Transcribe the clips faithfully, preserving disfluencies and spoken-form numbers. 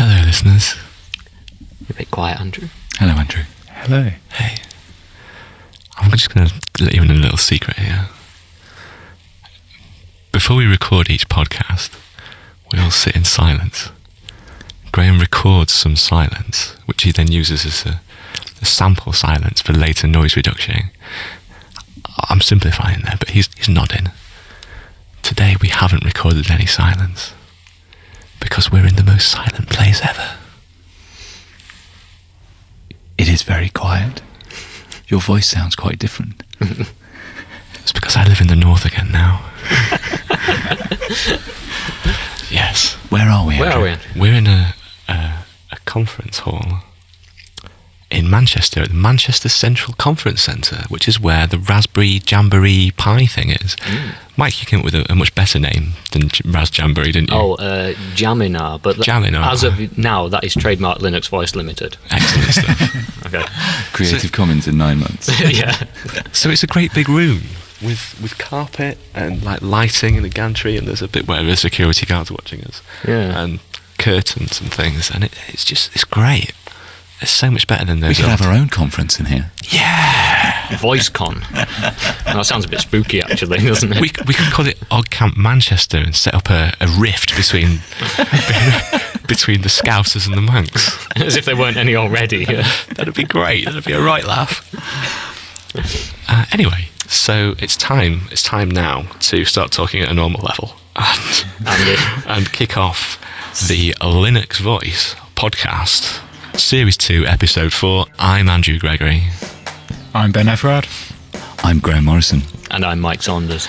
Hello, listeners. You're a bit quiet, Andrew. Hello, Andrew. Hello. Hey. I'm just going to let you in a little secret here. Before we record each podcast, we all sit in silence. Graham records some silence, which he then uses as a, a sample silence for later noise reduction. I'm simplifying there, but he's, he's nodding. Today we haven't recorded any silence, because we're in the most silent place ever. It is very quiet. Your voice sounds quite different. It's because I live in the north again now. Yes. Where are we, Where Andrew? are we, Andrew? We're in a, a a conference hall in Manchester, at the Manchester Central Conference Centre, which is where the Raspberry Jamboree Pi thing is. Mm. Mike, you came up with a, a much better name than J- Raz Jamboree, didn't you? Oh, uh, Jaminar. But th- Jaminar. as of now, that is trademark Linux Voice Limited. Excellent stuff. Okay. Creative So- Commons in nine months. Yeah. So it's a great big room with with carpet and like lighting and a gantry, and there's a bit where the security guards are watching us. Yeah. And curtains and things, and it, it's just it's great. It's so much better than We those. could have old- our own conference in here. Yeah. VoiceCon. That sounds a bit spooky, actually, doesn't it? We we could call it Odd Camp Manchester and set up a, a rift between between the Scousers and the monks. As if there weren't any already. That'd be great. That'd be a right laugh. Uh, anyway, so it's time. It's time now to start talking at a normal level and Andy. and kick off the Linux Voice podcast, Series Two, Episode Four. I'm Andrew Gregory. I'm Ben Everard. I'm Graham Morrison. And I'm Mike Saunders.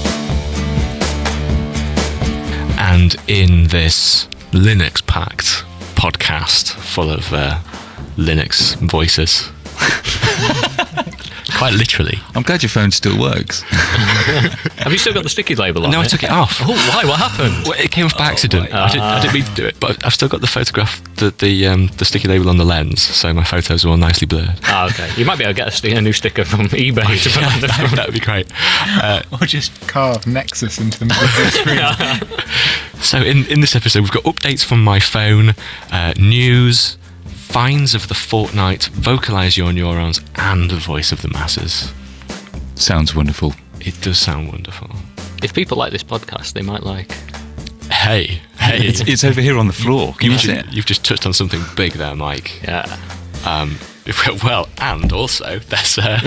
And in this Linux-packed podcast full of uh, Linux voices, quite literally. I'm glad your phone still works. Have you still got the sticky label on No, I it? took it off. Oh, why? What happened? Well, it came off by accident. right. I, didn't, I didn't mean to do it, but I've still got the photograph, the the, um, the sticky label on the lens, so my photos are all nicely blurred. Ah, okay. You might be able to get a, sti- a new sticker from eBay to put on the front. That would be great. Uh, Or just carve Nexus into the middle of the screen. so in, in this episode, we've got updates from my phone, uh, news, finds of the fortnight, vocalise your neurons, and the voice of the masses. Sounds wonderful. It does sound wonderful. If people like this podcast, they might like... Hey, hey, It's, it's over here on the floor. Can you you've, see ju- it? you've just touched on something big there, Mike. Yeah. Um, well, and also, there's uh,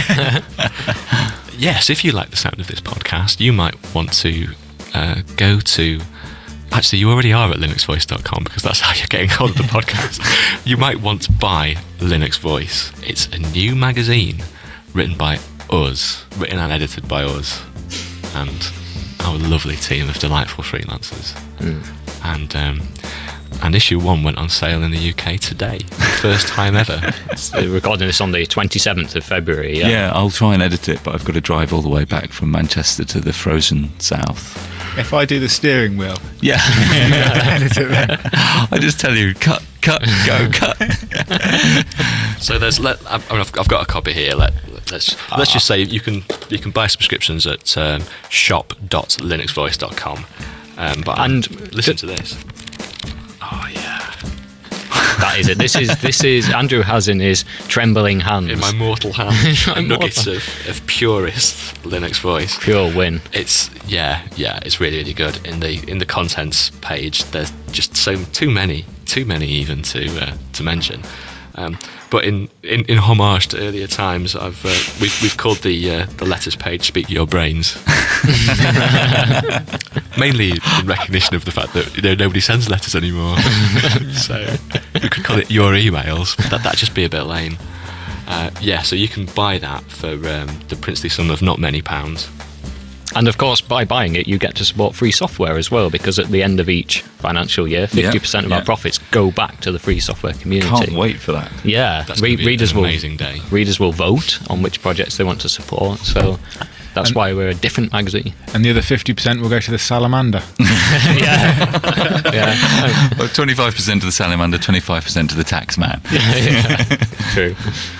yes, if you like the sound of this podcast, you might want to uh, go to. Actually, you already are at linux voice dot com because that's how you're getting hold of the podcast. You might want to buy Linux Voice. It's a new magazine written by us, written and edited by us, and our lovely team of delightful freelancers. Mm. And um, and issue one went on sale in the U K today, first time ever. We're recording this on the twenty-seventh of February. Yeah. Yeah, I'll try and edit it, but I've got to drive all the way back from Manchester to the frozen south. If I do the steering wheel, Yeah. edit it then. I just tell you, cut, cut, go, cut. So there's let I mean, I've, I've got a copy here. Let let's let's just say you can you can buy subscriptions at um, shop dot linux voice dot com. Um, but And and listen to this. Oh yeah, That is it. This is this is Andrew has in his trembling hands. in my mortal hands, My nuggets mortal- of, of purest Linux voice. Pure win. It's yeah, yeah, it's really, really good. In the in the contents page, there's just so too many, too many even to uh, to mention. Um, but in, in, in homage to earlier times, I've uh, we've we've called the uh, the letters page "Speak Your Brains," mainly in recognition of the fact that you know nobody sends letters anymore. So we could call it "Your Emails." But that that'd just be a bit lame. Uh, yeah, so you can buy that for um, the princely sum of not many pounds. And of course, by buying it, you get to support free software as well, because at the end of each financial year, fifty percent of yeah. our profits go back to the free software community. Can't wait for that. Yeah, That's Re- gonna be readers an will amazing day. readers will vote on which projects they want to support. So that's And- why we're a different magazine. And the other fifty percent will go to the salamander. yeah, yeah. Well, twenty-five percent to the salamander, twenty-five percent to the tax man. yeah. True.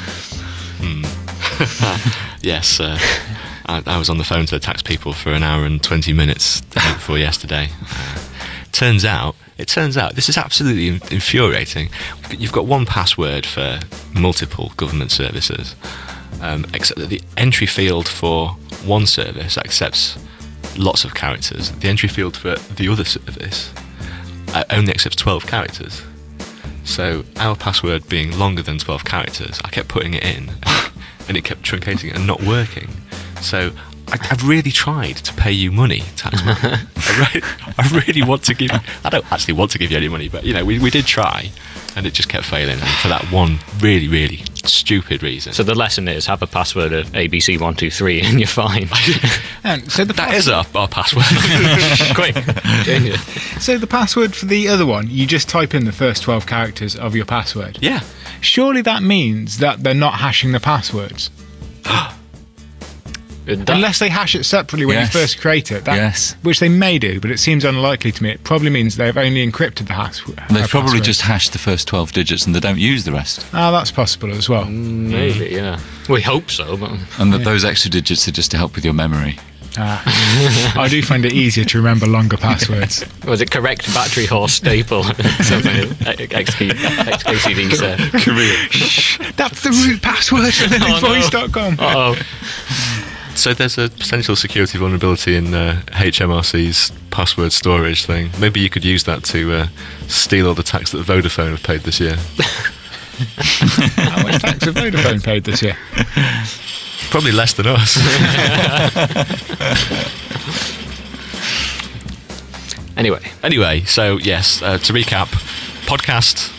Yes, uh, I, I was on the phone to the tax people for an hour and twenty minutes the day before yesterday, uh, turns out, it turns out, this is absolutely in- infuriating. You've got one password for multiple government services, um, except that the entry field for one service accepts lots of characters. The entry field for the other service uh, only accepts twelve characters. So our password being longer than twelve characters, I kept putting it in, and it kept truncating and not working. So I, I've really tried to pay you money, Taxman. I, really, I really want to give you, I don't actually want to give you any money, but you know, we, we did try, and it just kept failing, and for that one really, really stupid reason. So the lesson is have a password of A B C one two three and you're fine. And so the that pass- is our, our password. Quick, change it. So the password for the other one, you just type in the first twelve characters of your password. Yeah. Surely that means that they're not hashing the passwords. That- Unless they hash it separately when Yes. you first create it. That, Yes. Which they may do, but it seems unlikely to me. It probably means they've only encrypted the hash. They've uh, probably password. just hashed the first twelve digits and they don't use the rest. Ah, that's possible as well. Maybe, yeah. We hope so, but And that those extra digits are just to help with your memory. Ah. I do find it easier to remember longer passwords. was it correct battery horse staple? Something X K C D said. Korea. That's the root password for linux voice dot com. Oh, So there's a potential security vulnerability in uh, H M R C's password storage thing. Maybe you could use that to uh, steal all the tax that Vodafone have paid this year. How much tax have Vodafone paid this year? Probably less than us. anyway, Anyway, so yes, uh, to recap, podcast.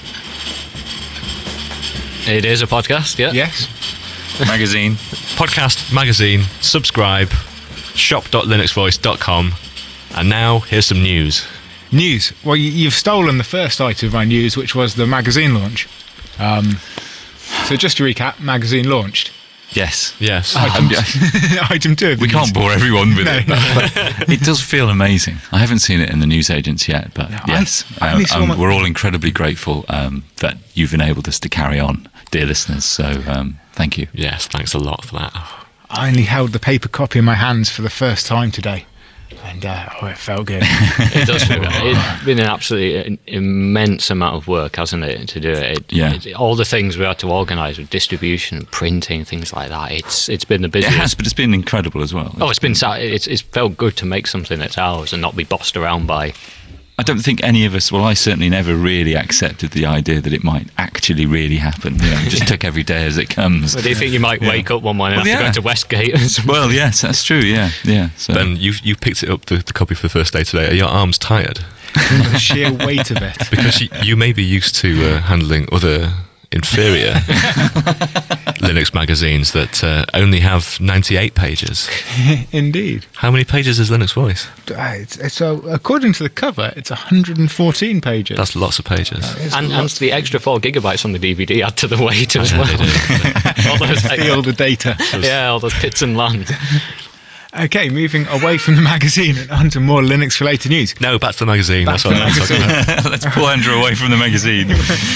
it is a podcast, yeah. Yes. Magazine. Podcast, magazine, subscribe, shop dot linux voice dot com. And now, here's some news. News. Well, you, you've stolen the first item of my news, which was the magazine launch. Um, so just to recap, magazine launched. Yes. Yes. Um, Item two. Of the we can't news. bore everyone with No. it, but, but it does feel amazing. I haven't seen it in the newsagents yet, but No, I- yes, I um, only saw um, my- we're all incredibly grateful um, that you've enabled us to carry on, dear listeners. So um, thank you. Yes, thanks a lot for that. I only held the paper copy in my hands for the first time today. And uh, oh, it felt good. It does feel good. It's been an absolutely immense amount of work, hasn't it, to do it? it, Yeah. it all the things we had to organise with distribution, printing, things like that. It's it's been the It busiest. has, but it's been incredible as well. Oh, it's been sa- it's it's felt good to make something that's ours and not be bossed around by. I don't think any of us, well, I certainly never really accepted the idea that it might actually really happen. You know, just took every day as it comes. Do you think you might wake up one morning Well, and have yeah. to go to Westgate? And something? Well, yes, that's true. Yeah, yeah. So Ben, you you picked it up, the, the copy for the first day today. Are your arms tired? The sheer weight of it. Because you, you may be used to uh, handling other inferior Linux magazines that uh, only have ninety-eight pages. Indeed. How many pages is Linux Voice? Uh, It's, it's, so, according to the cover, it's one hundred fourteen pages. That's lots of pages. It's and, and lots. the extra four gigabytes on the D V D add to the weight as Yeah, well. they do. all those, Feel the data. yeah, all those pits and land. Okay, moving away from the magazine and onto more Linux-related news. No, back to the magazine. Back That's to what the I'm talking magazine. about. let's pull Andrew away from the magazine.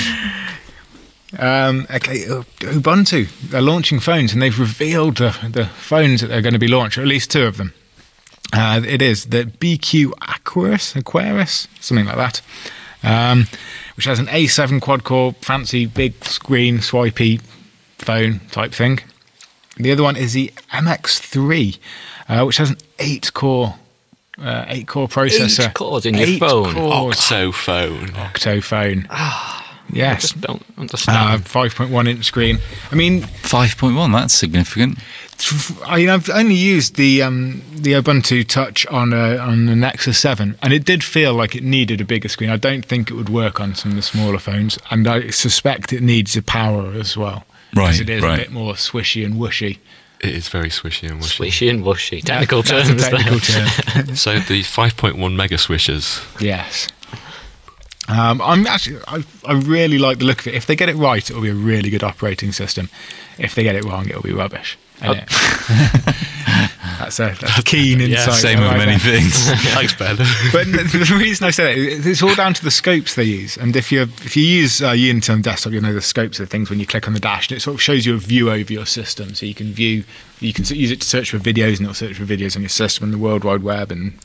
Um, okay, uh, Ubuntu, they're launching phones and they've revealed the, the phones that they're going to be launched, or at least two of them. Uh, it is the B Q Aquarius, Aquarius, something like that, um, which has an A seven quad-core, fancy, big screen, swipey phone type thing. The other one is the M X three, uh, which has an eight-core uh, eight-core processor. Eight cores in your Eight phone? cores. Octo phone. Octo phone. Yes. Just don't Uh, understand. five point one inch screen. I mean, five point one, that's significant. I mean, I've only used the um, the Ubuntu Touch on a, on the Nexus seven, and it did feel like it needed a bigger screen. I don't think it would work on some of the smaller phones, and I suspect it needs a power as well. Right, because it is right. a bit more swishy and whooshy. It is very swishy and wishy. Swishy and wushy. Technical That's terms. a technical there. term. So the five point one mega swishers. Yes. Um, I'm actually, I, I really like the look of it. If they get it right, it'll be a really good operating system. If they get it wrong, it'll be rubbish. Oh. innit? that's a that's keen Yeah, insight. Same I with like many that. things. Thanks, Ben. But the reason I say that, it's all down to the scopes they use. And if you if you use uh, Unity on desktop, you know the scopes are things when you click on the dash, and it sort of shows you a view over your system. So you can view, you can use it to search for videos, and it'll search for videos on your system and the World Wide Web and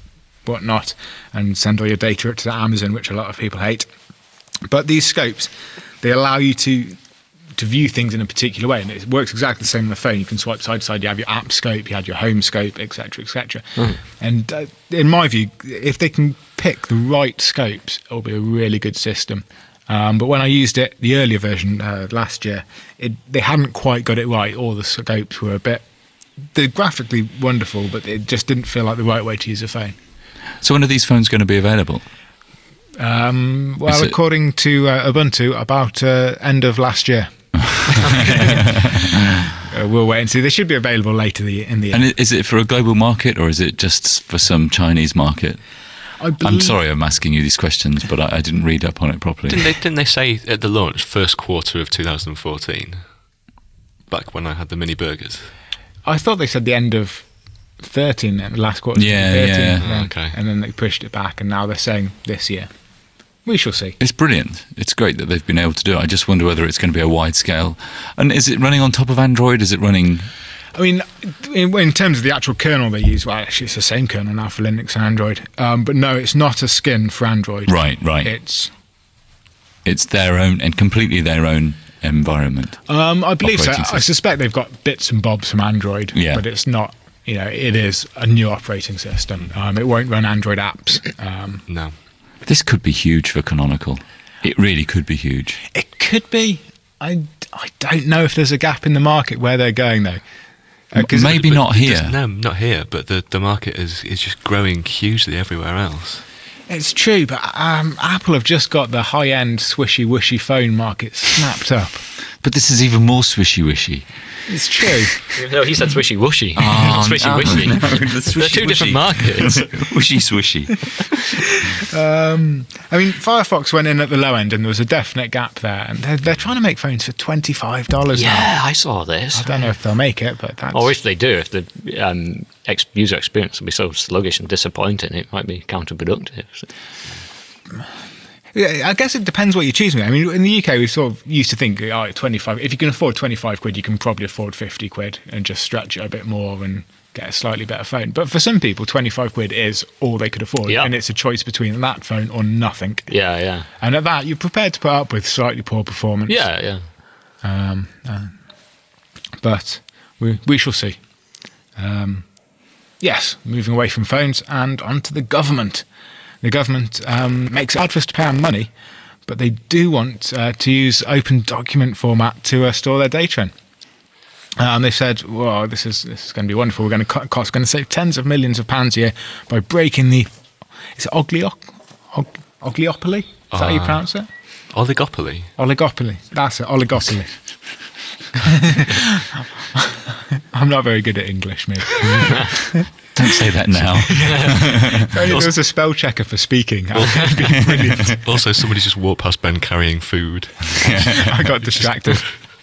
whatnot, and send all your data to Amazon, which a lot of people hate. But these scopes, they allow you to to view things in a particular way, and it works exactly the same on the phone. You can swipe side to side. You have your app scope, you have your home scope, et cetera, et cetera. Mm. And uh, in my view, if they can pick the right scopes, it'll be a really good system. Um, but when I used it, the earlier version uh, last year, it, they hadn't quite got it right. All the scopes were a bit, they're graphically wonderful, but it just didn't feel like the right way to use a phone. So when are these phones going to be available? Um, well, it- according to uh, Ubuntu, about uh, end of last year. uh, we'll wait and see. They should be available later the, in the year. And i- is it for a global market or is it just for some Chinese market? I believe, I'm sorry I'm asking you these questions, but I, I didn't read up on it properly. Didn't they, didn't they say at the launch, first quarter of two thousand fourteen? Back when I had the mini burgers. I thought they said the end of thirteen, and the last quarter. Yeah, thirteen, yeah. and then, Oh, okay. and then they pushed it back, and now they're saying this year. We shall see. It's brilliant. It's great that they've been able to do it. I just wonder whether it's going to be a wide scale. And is it running on top of Android? Is it running... I mean, in, in terms of the actual kernel they use, well, actually, it's the same kernel now for Linux and Android. Um, but no, it's not a skin for Android. Right, right. It's. It's their own and completely their own environment. Um, I believe so. Operating I system. suspect they've got bits and bobs from Android, Yeah. but it's not. You know, it is a new operating system. Um, it won't run Android apps. Um, No. This could be huge for Canonical. It really could be huge. It could be. I, I don't know if there's a gap in the market where they're going though. Uh, 'cause- Maybe But not it here. does- no, not here. But the, the market is, is just growing hugely everywhere else. It's true, but um, Apple have just got the high-end swishy-wishy phone market snapped up. But this is even more swishy-wishy. It's true. No, he said swishy washy. Oh, swishy no, wishy. no, the They're two swishy-wishy. different markets. Wishy swishy. Um, I mean, Firefox went in at the low end, and there was a definite gap there. And they're, they're trying to make phones for twenty-five dollars now. Yeah, I saw this. I don't know if they'll make it, but that's... Or if they do, if the um, ex- user experience will be so sluggish and disappointing, it might be counterproductive. So- Yeah, I guess it depends what you're choosing. I mean, in the U K, we sort of used to think, oh, twenty-five. If you can afford twenty-five quid, you can probably afford fifty quid and just stretch it a bit more and get a slightly better phone. But for some people, twenty-five quid is all they could afford, Yeah. and it's a choice between that phone or nothing. Yeah, yeah. And at that, you're prepared to put up with slightly poor performance. Yeah, yeah. Um, uh, but we we shall see. Um, yes, moving away from phones and onto the government. The government um, makes it hard for us to pay our money, but they do want uh, to use open document format to uh, store their data in. Um, they said, "Well, this is this is going to be wonderful. We're going to cut costs. We're going to save tens of millions of pounds a year by breaking the is it oglio- og- ogliopoly? Is that how you Ah. pronounce it? Oligopoly. Oligopoly. That's it. Oligopoly. I'm not very good at English, mate. Don't say that now. If only there was a spell checker for speaking. That would be brilliant. Also, somebody just walked past Ben carrying food. I got distracted.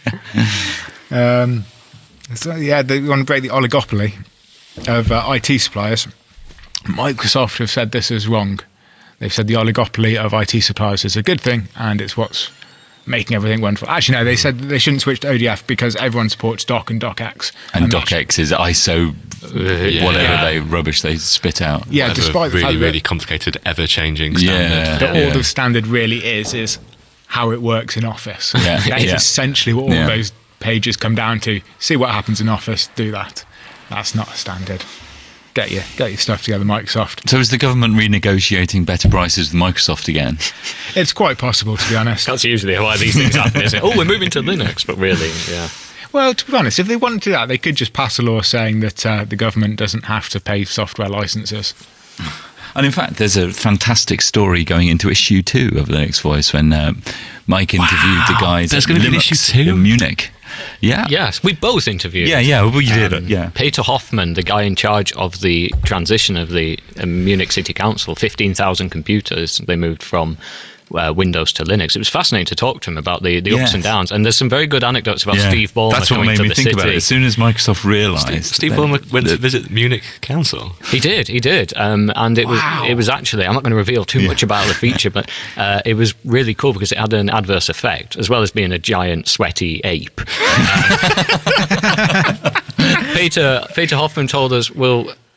Um, so yeah, they want to break the oligopoly of uh, I T suppliers. Microsoft have said this is wrong. They've said the oligopoly of I T suppliers is a good thing, and it's what's making everything wonderful. Actually, no, they said that they shouldn't switch to O D F because everyone supports Doc and DocX. And they- DocX is I S O, yeah. whatever Yeah. they rubbish they spit out. Yeah, Whatever despite the really, fact that- really complicated, ever-changing Yeah. standard. that Yeah. all the standard really is is how it works in Office. Yeah, That is yeah. essentially what all Yeah. those pages come down to. See what happens in Office, do that. That's not a standard. Get your get your stuff together, Microsoft. So is the government renegotiating better prices with Microsoft again? It's quite possible, to be honest. That's usually why these things happen, isn't it? Oh, we're moving to Linux, but really, yeah. Well, to be honest, if they wanted to do that, they could just pass a law saying that uh, the government doesn't have to pay software licenses. And in fact, there's a fantastic story going into issue two of Linux Voice when uh, Mike interviewed the guys There's at gonna be an Linux issue two? in Munich. Yeah. Yes, we both interviewed. Yeah, yeah, well, you did um, it, yeah. Peter Hoffman, the guy in charge of the transition of the uh, Munich City Council, fifteen thousand computers, they moved from uh, Windows to Linux. It was fascinating to talk to him about the, the ups Yes. and downs. And there's some very good anecdotes about Yeah. Steve Ballmer That's what coming made to me the think city. about it. As soon as Microsoft realised... Steve, Steve that- Ballmer went to visit Munich Council. He did, he did, um, and it Wow. was it was actually. I'm not going to reveal too much about the feature, but uh, it was really cool because it had an adverse effect, as well as being a giant sweaty ape. Um, Peter Peter Hoffman told us, well,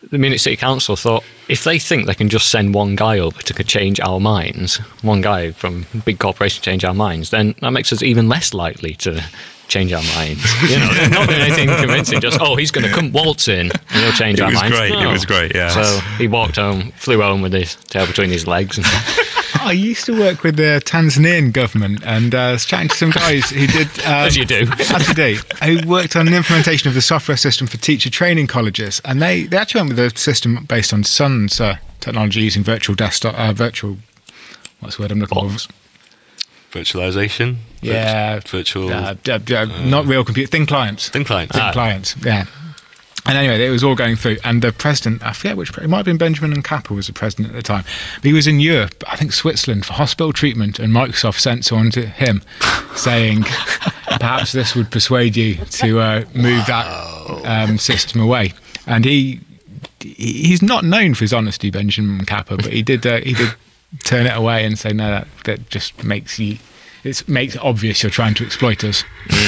the Munich City Council thought, if they think they can just send one guy over to change our minds, one guy from a big corporation change our minds, then that makes us even less likely to change our minds. You know, they're not doing anything convincing, just, oh, he's going to come waltz in and he'll change It our was minds. great, it No. was great, yeah. So he walked home, flew home with his tail between his legs. And I used to work with the Tanzanian government, and uh, I was chatting to some guys who did... Um, As you do. As you do. Who worked on an implementation of the software system for teacher training colleges. And they, they actually went with a system based on Sun's uh, technology using virtual desktop... Uh, virtual... What's the word I'm looking for? Virtualization? Yeah. Virtual... Uh, d- d- not real computer... Thin clients. Thin clients. Thin Ah. clients, yeah. And anyway, it was all going through. And the president, I forget which... It might have been Benjamin Kappa was the president at the time. But he was in Europe, I think Switzerland, for hospital treatment. And Microsoft sent someone to him saying, perhaps this would persuade you to uh, move that um, system away. And he... He's not known for his honesty, Benjamin Kappa, but he did... Uh, he did turn it away and say, no, that, that just makes you... It makes it obvious you're trying to exploit us.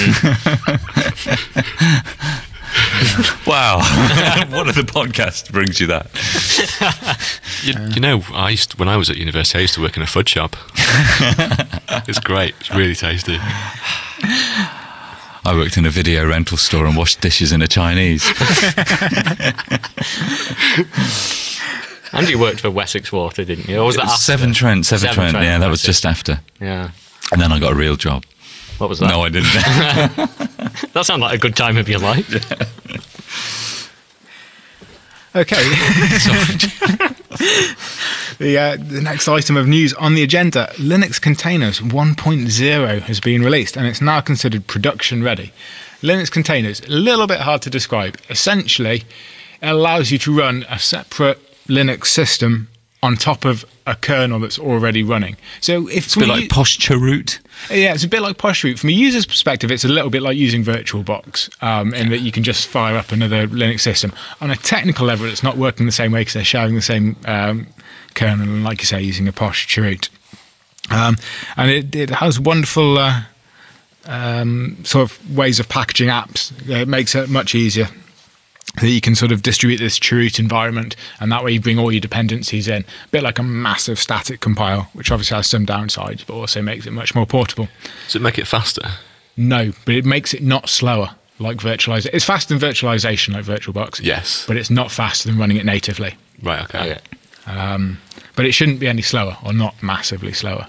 Wow. What other podcast brings you that? You, you know, I used to, when I was at university, I used to work in a fudge shop. It's great. It's really tasty. I worked in a video rental store and washed dishes in a Chinese. And you worked for Wessex Water, didn't you? Or was It that was after? Severn Trent, Severn, Severn Trent, Trent, yeah, that that's was it. just after. Yeah. And then I got a real job. What was that? No, I didn't. That sounded like a good time of your life. Okay. the, uh, the next item of news on the agenda, Linux Containers one point oh has been released and it's now considered production ready. Linux Containers, a little bit hard to describe. Essentially, it allows you to run a separate Linux system on top of a kernel that's already running. So if It's a bit like posture root. Yeah, it's a bit like Poshroot. From a user's perspective, it's a little bit like using VirtualBox, um, in that you can just fire up another Linux system. On a technical level, it's not working the same way because they're sharing the same um, kernel, and like you say, using a Poshroot. Um, and it, it has wonderful uh, um, sort of ways of packaging apps. It makes it much easier. That you can sort of distribute this chroot environment, and that way you bring all your dependencies in. A bit like a massive static compile, which obviously has some downsides, but also makes it much more portable. Does it make it faster? No, but it makes it not slower like virtualization. It's faster than virtualization like VirtualBox. Yes. But it's not faster than running it natively. Right, okay. Okay. Um, but it shouldn't be any slower, or not massively slower.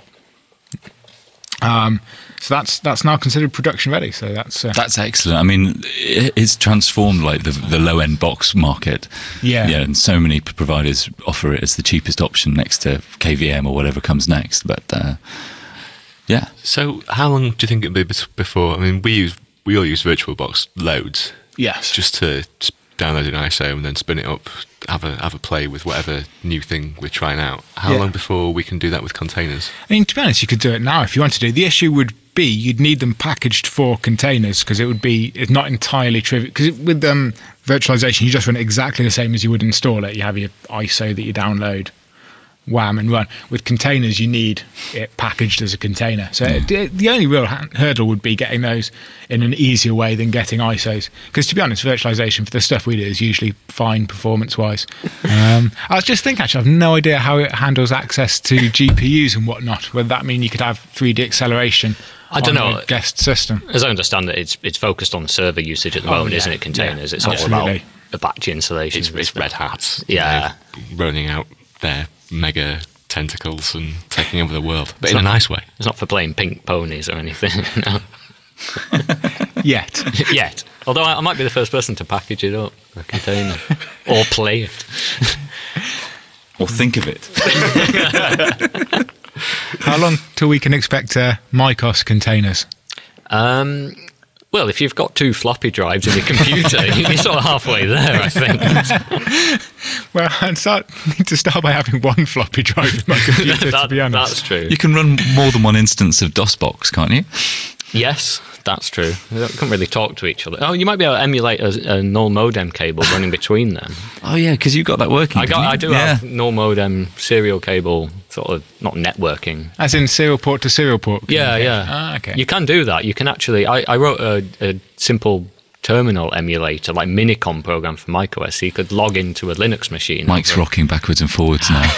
Um, so that's that's now considered production ready. So that's uh, That's excellent. I mean, it, it's transformed like the the low end box market. Yeah. yeah, and so many p- providers offer it as the cheapest option next to K V M or whatever comes next. But uh, yeah, So how long do you think it'll be bes- before? I mean, we use we all use VirtualBox loads yes. just to just download an I S O and then spin it up, have a have a play with whatever new thing we're trying out. How Yeah. long before we can do that with containers? I mean, to be honest, you could do it now if you wanted to. The issue would be you'd need them packaged for containers because it would be it's not entirely trivial. Because with um, virtualization, you just run it exactly the same as you would install it. You have your I S O that you download, wham, and run. With containers, you need it packaged as a container. So it, it- the only real ha- hurdle would be getting those in an easier way than getting I S Os. Because to be honest, virtualization for the stuff we do is usually fine performance-wise. um, I was just thinking, actually, I have no idea how it handles access to G P Us and whatnot. Whether that mean you could have three D acceleration I don't on know. a guest system. As I understand it, it's it's focused on server usage at the Oh, moment, yeah. isn't it? Containers. Yeah, it's all absolutely. about Apache installation. It's, it's Red Hats, you Yeah. know, rolling out their mega tentacles and taking over the world, but It's in a not- nice way. It's not for playing pink ponies or anything. No. Yet. Yet. Although I, I might be the first person to package it up, a container, or play it. or think of it. How long till we can expect uh, Mycos containers? Um, well, if you've got two floppy drives in your computer, you're sort of halfway there, I think. Well, I'd start, need to start by having one floppy drive in my computer, to That- be honest. That's true. You can run more than one instance of DOSBox, can't you? Yes, that's true. They can't really talk to each other. Oh, you might be able to emulate a, a null modem cable running between them. Oh yeah, because you got that working. I got, didn't you? I do yeah. have null modem serial cable, sort of not networking. As in serial port to serial port? Yeah, communication. yeah. Ah, okay. You can do that. You can actually. I, I wrote a, a simple terminal emulator, like Minicom program for macOS, so you could log into a Linux machine. Mike's over- rocking backwards and forwards now.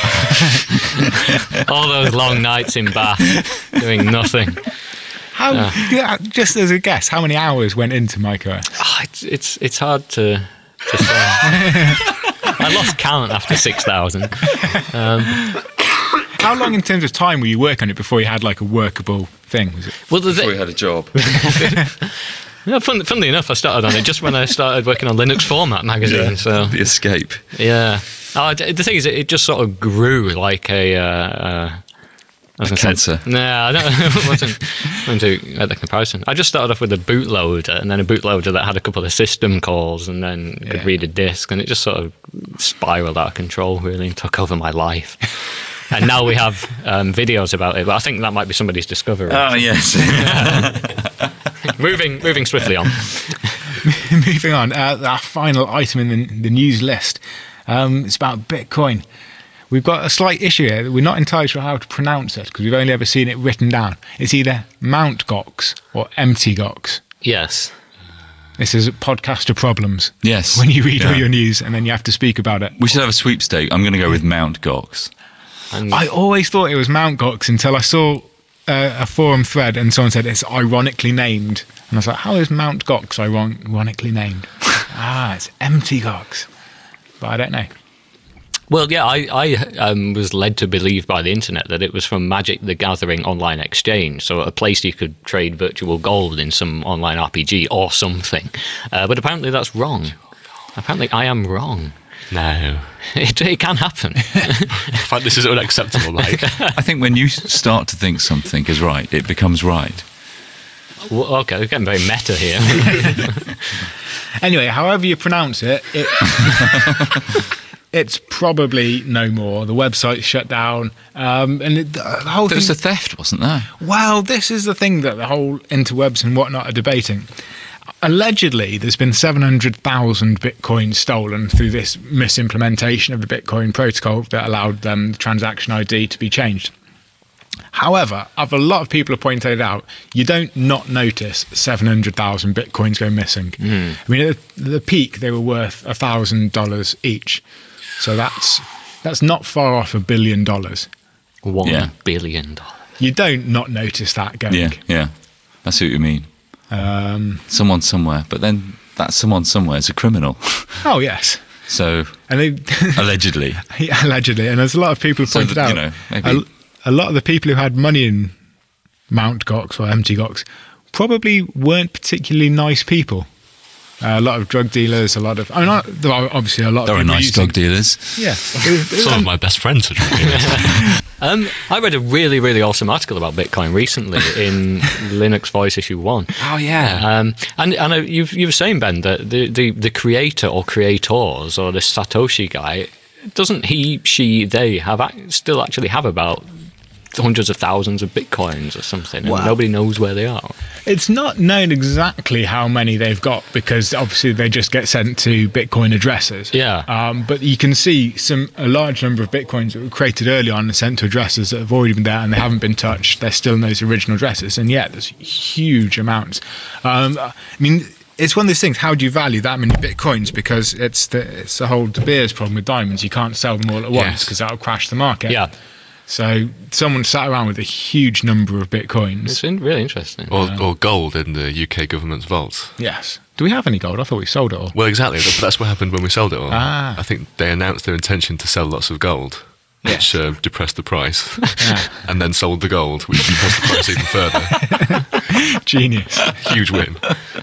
all those long nights in Bath doing nothing. How? Yeah, just as a guess, how many hours went into macOS? Oh, it's it's it's hard to, to say. I lost count after six thousand. Um, How long in terms of time were you working on it before you had like a workable thing? Was it? well, the thi- had a job. yeah, fun, funnily enough, I started on it just when I started working on Linux Format magazine. So The Escape. yeah, oh, d- the thing is, it, it just sort of grew like a. Uh, uh, I was A gonna say- cancer. No, I don't- I wasn't going to make the comparison. I just started off with a bootloader, and then a bootloader that had a couple of system calls, and then could Yeah. read a disk, and it just sort of spiraled out of control, really, and took over my life. And now we have um, videos about it, but I think that might be somebody's discovery. Oh, yes. moving, moving swiftly on. Moving on, uh, our final item in the, the news list. Um, it's about Bitcoin. We've got a slight issue here. We're not entirely sure how to pronounce it because we've only ever seen it written down. It's either Mount Gox or Empty Gox. Yes. This is podcaster problems. Yes. When you read all Yeah. your news and then you have to speak about it. We should have a sweepstake. I'm going to go with Mount Gox. And I always thought it was Mount Gox until I saw uh, a forum thread and someone said it's ironically named. And I was like, how is Mount Gox iron- ironically named? ah, it's Empty Gox. But I don't know. Well, yeah, I, I um, was led to believe by the internet that it was from Magic the Gathering online exchange, so a place you could trade virtual gold in some online R P G or something. Uh, but apparently that's wrong. Apparently I am wrong. No. It, it can happen. In fact, this is unacceptable, Mike. I think when you start to think something is right, it becomes right. Well, okay, we're getting very meta here. Anyway, however you pronounce it, it it's probably no more. The website's shut down. Um, and it, the whole There thing... was a theft, wasn't there? Well, this is the thing that the whole interwebs and whatnot are debating. Allegedly, there's been seven hundred thousand Bitcoin stolen through this misimplementation of the Bitcoin protocol that allowed them the transaction I D to be changed. However, as a lot of people have pointed out, you don't not notice seven hundred thousand Bitcoins go missing. I mean, at the peak, they were worth one thousand dollars each. So that's that's not far off a billion dollars. One Yeah. billion dollars. You don't not notice that going. Yeah, yeah. I see what you mean. Um, Someone somewhere, but then that someone somewhere is a criminal. oh, yes. So And they... allegedly, Yeah, allegedly, and there's a lot of people who So pointed that, out you know, maybe- a, a lot of the people who had money in Mount Gox or Empty Gox probably weren't particularly nice people. Uh, a lot of drug dealers, a lot of I mean, not- there are obviously a lot there of are people nice using- drug dealers. Yeah, Some of my best friends are drinking this. Um, I read a really, really awesome article about Bitcoin recently in Linux Voice issue one. Oh, yeah. Um, and and uh, you you were saying, Ben, that the, the, the creator or creators or the Satoshi guy, doesn't he, she, they have ac- still actually have about hundreds of thousands of Bitcoins or something, and Wow. nobody knows where they are. It's not known exactly how many they've got because obviously they just get sent to Bitcoin addresses. Yeah. Um, but you can see some a large number of Bitcoins that were created early on and sent to addresses that have already been there and they haven't been touched. They're still in those original addresses. And yet there's huge amounts. Um, I mean, it's one of those things. How do you value that many Bitcoins? Because it's the, it's the whole De Beers problem with diamonds. You can't sell them all at once Yes. because that'll crash the market. Yeah, So someone sat around with a huge number of Bitcoins. it's in, really interesting. Or, or gold in the U K government's vaults. Yes. Do we have any gold? I thought we sold it all. Well, exactly. But that's what happened when we sold it all. Ah. I think they announced their intention to sell lots of gold, which uh, depressed the price, Yeah. and then sold the gold, which depressed the price even further. Genius. Huge win.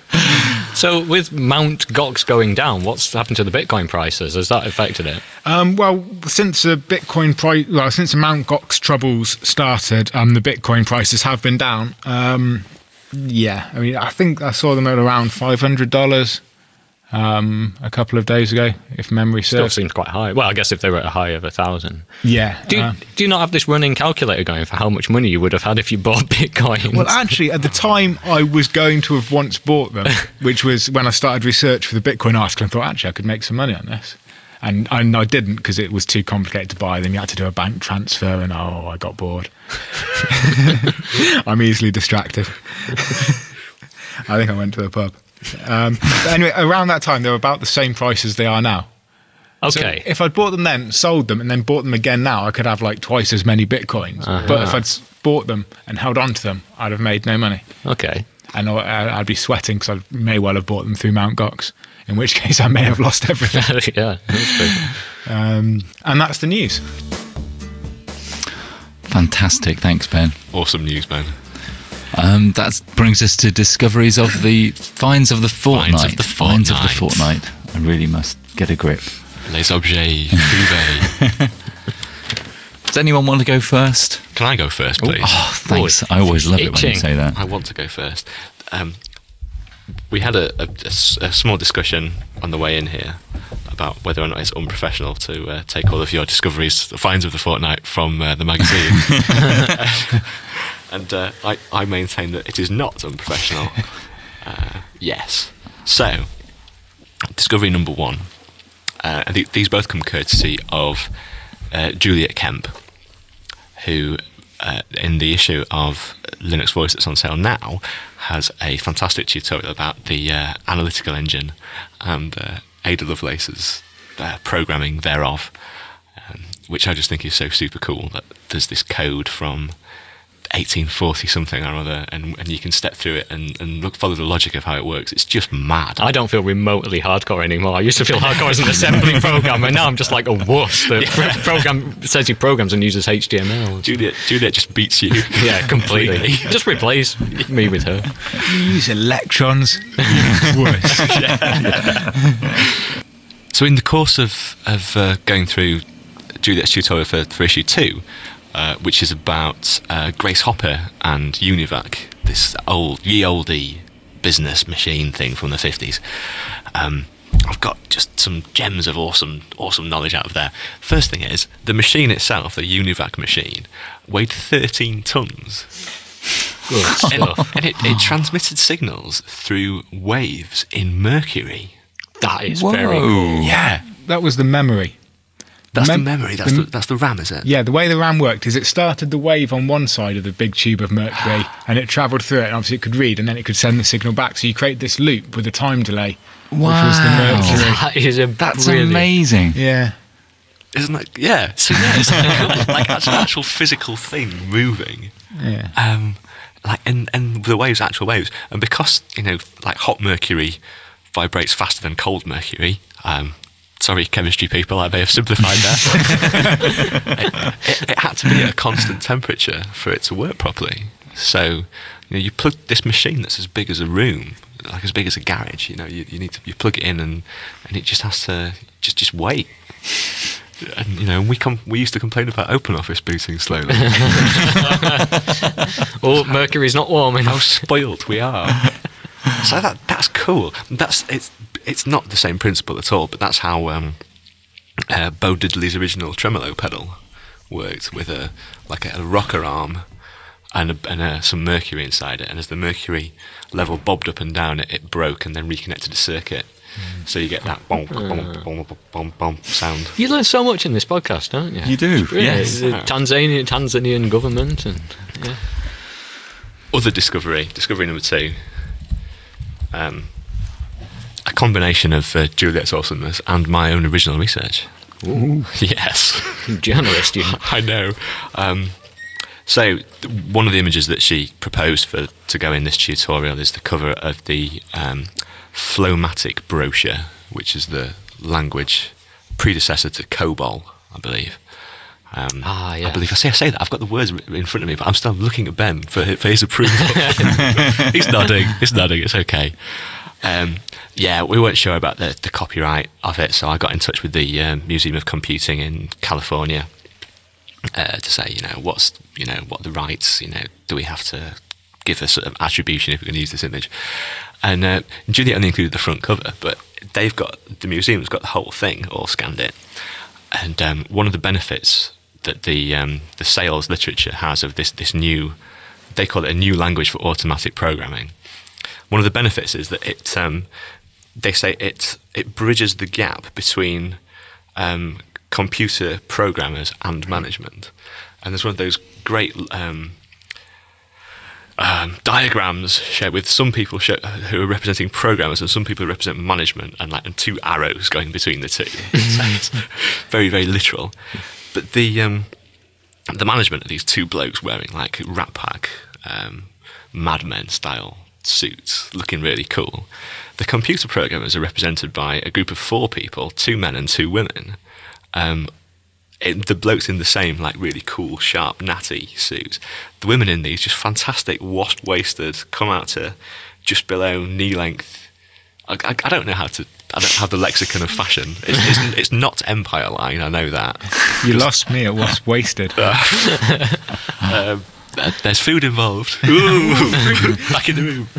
So with Mount Gox going down, what's happened to the Bitcoin prices? Has that affected it? Um, well, since the Bitcoin price, well, since the Mount Gox troubles started, um, the Bitcoin prices have been down. Um, yeah, I mean, I think I saw them at around five hundred dollars um, a couple of days ago, if memory Still serves. seems quite high. Well, I guess if they were at a high of a thousand. Yeah. Do you, uh, do you not have this running calculator going for how much money you would have had if you bought Bitcoin? well, actually, at the time, I was going to have once bought them, which was when I started research for the Bitcoin article and thought, actually, I could make some money on this. And, and I didn't because it was too complicated to buy them. You had to do a bank transfer and, oh, I got bored. I'm easily distracted. I think I went to the pub. Um, but anyway, around that time, they were about the same price as they are now. Okay. So if I'd bought them then, sold them, and then bought them again now, I could have like twice as many bitcoins. Uh-huh. But if I'd s- bought them and held on to them, I'd have made no money. Okay. And I- I'd be sweating because I may well have bought them through Mount Gox, in which case I may have lost everything. Yeah, that's true. Um, and that's the news. Fantastic. Thanks, Ben. Awesome news, Ben. Um, that brings us to discoveries of the finds of the fortnight. Finds of the Finds of the fortnight. fortnight. I really must get a grip. Les objets privés. Does anyone want to go first? Can I go first, please? Oh, thanks. I always love it when you itching. say that. I want to go first. Um, we had a, a- a s- a small discussion on the way in here about whether or not it's unprofessional to uh, take all of your discoveries, the finds of the fortnight, from uh, the magazine. and uh, I, I maintain that it is not unprofessional. Uh, yes. So, discovery number one. Uh, and th- these both come courtesy of uh, Juliet Kemp, who, uh, in the issue of Linux Voice that's on sale now, has a fantastic tutorial about the uh, analytical engine and uh, Ada Lovelace's uh, programming thereof, um, which I just think is so super cool that there's this code from eighteen forty something or other, and, and you can step through it and, and look, follow the logic of how it works. It's just mad. I don't feel remotely hardcore anymore. I used to feel hardcore as an assembly program, and now I'm just like a wuss. The Yeah. pro- program says he programs and uses H T M L. Juliet, Juliet just beats you. Yeah, completely. Just replace me with her. Use electrons. Worse. So in the course of, of uh, going through Juliet's tutorial for, for issue two, uh, which is about uh, Grace Hopper and Univac, this old, ye olde business machine thing from the fifties, um, I've got just some gems of awesome, awesome knowledge out of there. First thing is, the machine itself, the Univac machine, weighed thirteen tons. Good and, stuff. and it, it transmitted signals through waves in mercury. That is Whoa. very cool. Yeah. That was the memory. That's Mem- the memory, that's the- the, that's the RAM, is it? Yeah, the way the RAM worked is it started the wave on one side of the big tube of mercury and it travelled through it, and obviously it could read and then it could send the signal back. So you create this loop with a time delay, which was the Wow. mercury. That is a That's brilliant. amazing. Yeah. Isn't that, yeah. So yeah, it's like, like it's an actual physical thing moving. Yeah. Um, like and, and the waves, are actual waves. And because, you know, like hot mercury vibrates faster than cold mercury, um, sorry, chemistry people, I may have simplified that. it, it, it had to be at a constant temperature for it to work properly. So, you know, you plug this machine that's as big as a room, like as big as a garage. You know, you, you need to you plug it in, and, and it just has to just just wait. And you know, we com- we used to complain about OpenOffice booting slowly. Oh, Mercury's not warm How enough. spoilt we are. So that that's cool. That's it's it's not the same principle at all, but that's how um, uh, Bo Diddley's original tremolo pedal worked, with a like a, a rocker arm and, a, and a, some mercury inside it. And as the mercury level bobbed up and down, it, it broke and then reconnected the circuit. So you get that bomb, bomb, bomb, bomb, bomb sound. You learn so much in this podcast, don't you? You do, Really, yes. the Tanzanian, Tanzanian government and yeah. Other discovery, discovery number two. Um, a combination of uh, Juliet's awesomeness and my own original research. Ooh. Yes. Journalist, you. I know. Um, so th- one of the images that she proposed for to go in this tutorial is the cover of the um, Flowmatic brochure, which is the language predecessor to COBOL, I believe. Um, Ah, yeah. I believe I say I say that. I've got the words in front of me, but I'm still looking at Ben for his, for his approval. He's nodding. He's nodding. It's okay. Um, yeah, we weren't sure about the, the copyright of it, so I got in touch with the um, Museum of Computing in California uh, to say, you know, what's you know what are the rights? You know, do we have to give a sort of attribution if we're going to use this image? And uh, Juliet only included the front cover, but they've got the museum's got the whole thing all scanned in. And um, one of the benefits that the um, the sales literature has of this this new, they call it a new language for automatic programming. One of the benefits is that it um, they say it it bridges the gap between um, computer programmers and management. And there's one of those great um, uh, um, diagrams shared with some people show, who are representing programmers and some people who represent management, and like and two arrows going between the two. So it's very, very literal. But the um, the management of these two blokes wearing like Rat Pack, um, Mad Men style suits, looking really cool. The computer programmers are represented by a group of four people, two men and two women. Um, it, the blokes in the same, like, really cool, sharp, natty suits. The women in these, just fantastic, wasp-waisted, come out to just below knee length. I, I, I don't know how to. I don't have the lexicon of fashion. It's, it's, it's not Empire Line. I know that. You lost me at wasp-waisted. um, There's food involved. Ooh, back in the room.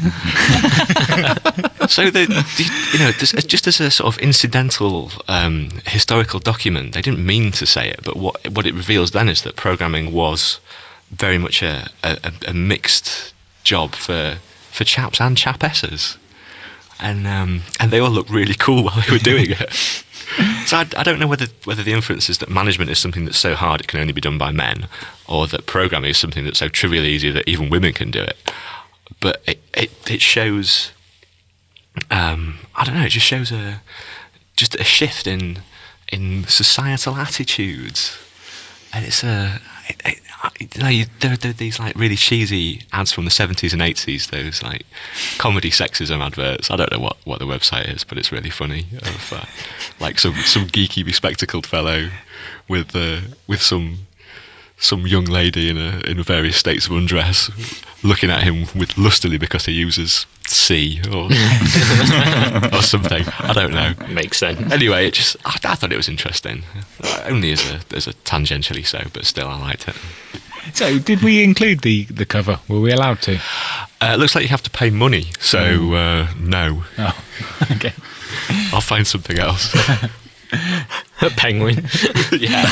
So, the, the, you know, just as a sort of incidental um, historical document, they didn't mean to say it, but what what it reveals then is that programming was very much a, a, a mixed job for for chaps and chapesses, and um, and they all looked really cool while they were doing it. So I, I don't know whether whether the inference is that management is something that's so hard it can only be done by men, or that programming is something that's so trivially easy that even women can do it. But it it, it shows, um, I don't know, it just shows a just a shift in in societal attitudes, and it's a. It, it, you know, you, there, there are these like really cheesy ads from the seventies and eighties, those like comedy sexism adverts. I don't know what, what the website is, but it's really funny. Of uh, like some some geeky bespectacled fellow with uh, with some some young lady in a in various states of undress, looking at him with lustily because he uses C or or something. I don't know. Makes sense. Anyway, it just I, I thought it was interesting. Uh, only as a as a tangentially so, but still I liked it. So, did we include the, the cover? Were we allowed to? Uh, it looks like you have to pay money, so uh, no. Oh, okay. I'll find something else. A penguin. Yeah.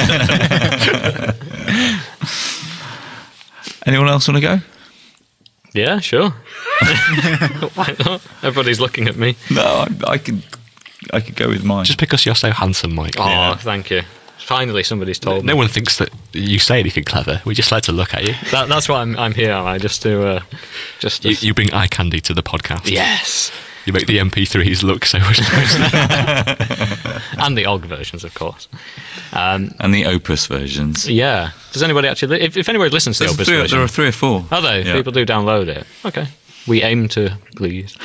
Anyone else want to go? Yeah, sure. Why not? Everybody's looking at me. No, I, I could. I could go with mine. Just because you're so handsome, Mike. Oh, Yeah. thank you. Finally, somebody's told No me. one thinks that you say anything clever. We just like to look at you. That, that's why I'm I'm here. Am I just to uh, just to You, you bring eye candy to the podcast. yes, You make the M P threes look so much nicer. and the O G versions, of course. Um, and the Opus versions. yeah. Does anybody actually? If, if anybody listens to the There's Opus three, version, there are three or four. are they? Yeah. People do download it. Okay. We aim to please.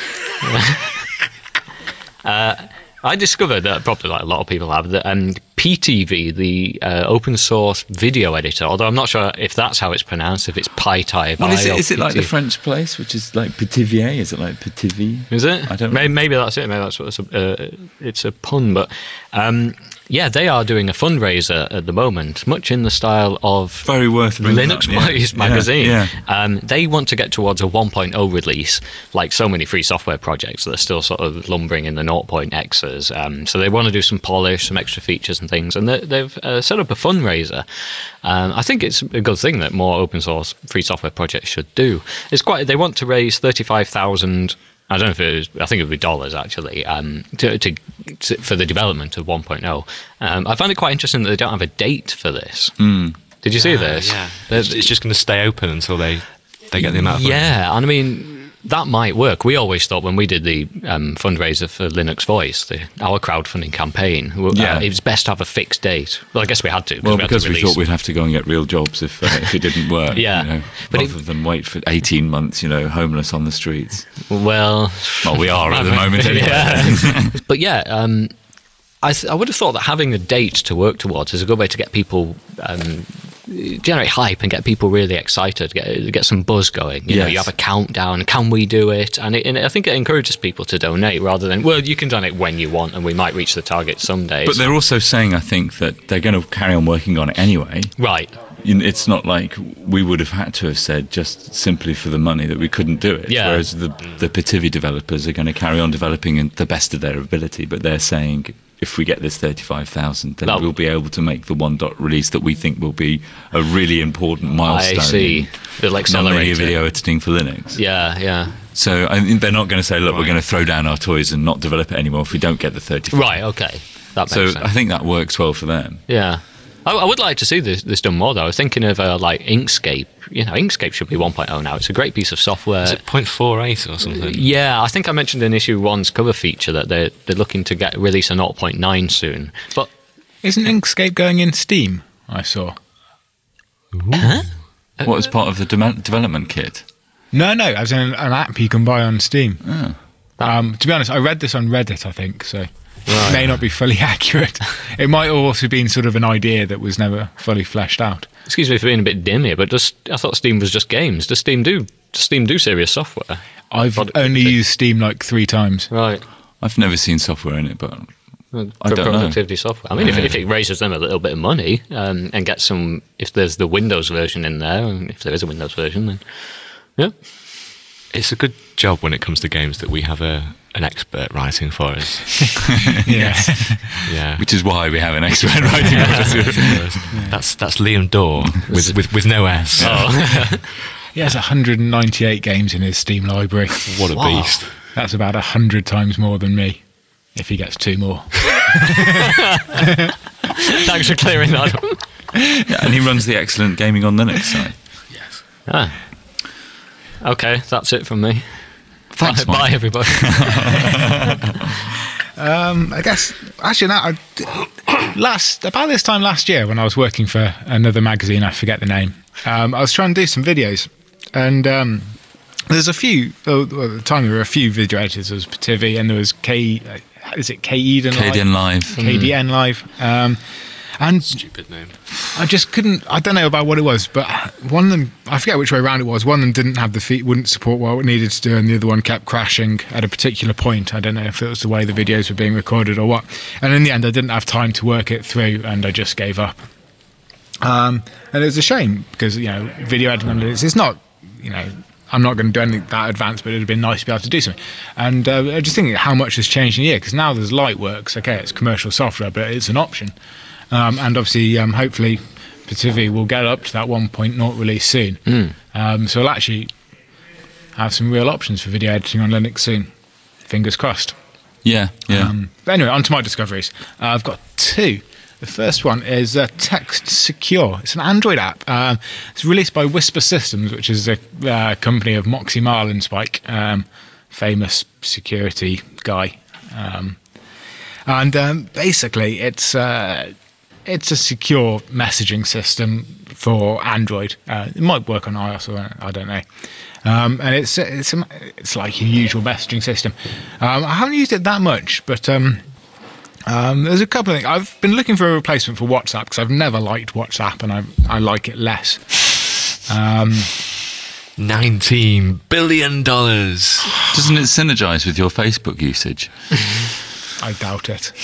uh, I discovered that probably like a lot of people have that um, P T V, the uh, open source video editor, although I'm not sure if that's how it's pronounced, if it's PyType. Well, is it, is it like the P T V. French place, which is like Petivier? Is it like Petivier? Is it? I don't know. Maybe, maybe that's it. Maybe that's what it's a, uh, it's a pun. But um, yeah, they are doing a fundraiser at the moment, much in the style of Very worth reading Linux that, yeah. Boys Yeah, magazine. yeah. Um, they want to get towards a one point oh release, like so many free software projects that are still sort of lumbering in the zero point X's. Um, so they want to do some polish, some extra features and things, and they, they've uh, set up a fundraiser. Um, I think it's a good thing that more open source free software projects should do. It's quite. They want to raise thirty-five thousand. I don't know if it was, I think it would be dollars actually, um, to, to, to for the development of one point oh. Um, I find it quite interesting that they don't have a date for this. Mm. Did you see Yeah, this? Yeah. They're- It's, it's just going to stay open until they, they get the amount of money. Yeah, and I mean, that might work. We always thought when we did the um, fundraiser for Linux Voice, the, our crowdfunding campaign, uh, Yeah. it was best to have a fixed date. Well, I guess we had to. Well, we had because to we release. thought we'd have to go and get real jobs if uh, if it didn't work. Yeah. You know, But rather it- than wait for eighteen months, you know, homeless on the streets. Well, Well, we are at the moment anyway. Yeah. But yeah, um, I, th- I would have thought that having a date to work towards is a good way to get people, um, generate hype and get people really excited, get get some buzz going. You know, you Yes. have a countdown. Can we do it? And, it, and I think it encourages people to donate rather than, well, you can donate when you want, and we might reach the target someday. But they're also saying, I think, that they're going to carry on working on it anyway. right. You know, it's not like we would have had to have said just simply for the money that we couldn't do it. Yeah. Whereas the the Petivi developers are going to carry on developing in the best of their ability, but they're saying if we get this thirty-five thousand, then No. we'll be able to make the one dot release that we think will be a really important milestone. I see. in They'll accelerate non-linear it. video editing for Linux. Yeah, yeah. So I think they're not going to say, look, we're going to throw down our toys and not develop it anymore if we don't get the thirty-five. Right, okay. That makes So sense. I think that works well for them. Yeah. I, I would like to see this, this done more, though. I was thinking of uh, like Inkscape. You know, Inkscape should be one point oh now. It's a great piece of software. Is it point four eight or something? Yeah, I think I mentioned in issue one's cover feature that they're, they're looking to get release a zero point nine soon. But Isn't Inkscape going in Steam? I saw. huh? What was part of the de- development kit? No, no, as in an app you can buy on Steam. Oh. Um, to be honest, I read this on Reddit, I think, so Right. it may not be fully accurate. It might have also been sort of an idea that was never fully fleshed out. Excuse me for being a bit dim here, but does, I thought Steam was just games. Does Steam do does Steam do serious software? I've Product- only used Steam like three times. Right. I've never seen software in it, but For I don't know. productivity software. I mean, if, Yeah. if it raises them a little bit of money um, and gets some, if there's the Windows version in there, and if there is a Windows version, then yeah. It's a good job when it comes to games that we have a an expert writing for us. Yeah. Yeah. which is why we have an expert writing process. That's that's Liam Dorr with, with with no S. Oh. He has one hundred ninety-eight games in his Steam library. What a Wow. beast. That's about one hundred times more than me, if he gets two more. Thanks for clearing that up. Yeah, and he runs the excellent Gaming on Linux site. Ah. Okay, that's it from me. Thanks, Bye, Mike. bye everybody. Um, I guess actually, now I, last about this time last year, when I was working for another magazine, I forget the name. Um, I was trying to do some videos, and um, there's a few. Well, well, at the time there were a few video editors. There was Pativi, and there was K. Uh, is it K Eden? K D N Live. K D N Live. Um, and Stupid name. I just couldn't. I don't know about what it was, but one of them, I forget which way around it was. One of them didn't have the feed, wouldn't support what it needed to do, and the other one kept crashing at a particular point. I don't know if it was the way the videos were being recorded or what. And in the end, I didn't have time to work it through, and I just gave up. Um, and it was a shame because, you know, video editing on Linux, it's not, you know, I'm not going to do anything that advanced, but it would have been nice to be able to do something. And uh, I just think how much has changed in a year, because now there's Lightworks. Okay, it's commercial software, but it's an option. Um, and obviously, um, hopefully, Pativi will get up to that one point oh release soon. Mm. Um, so we'll actually have some real options for video editing on Linux soon. Fingers crossed. Yeah, yeah. Um, but anyway, on to my discoveries. Uh, I've got two. The first one is uh, Text Secure. It's an Android app. Um, it's released by Whisper Systems, which is a uh, company of Moxie Marlinspike, um, famous security guy. Um, and um, basically, it's uh, it's a secure messaging system for Android. Uh, it might work on iOS, or I don't know. Um, and it's it's a, it's like your usual messaging system. Um, I haven't used it that much, but um, um, there's a couple of things. I've been looking for a replacement for WhatsApp because I've never liked WhatsApp, and I I like it less. Um, Nineteen billion dollars. Doesn't it synergize with your Facebook usage? I doubt it.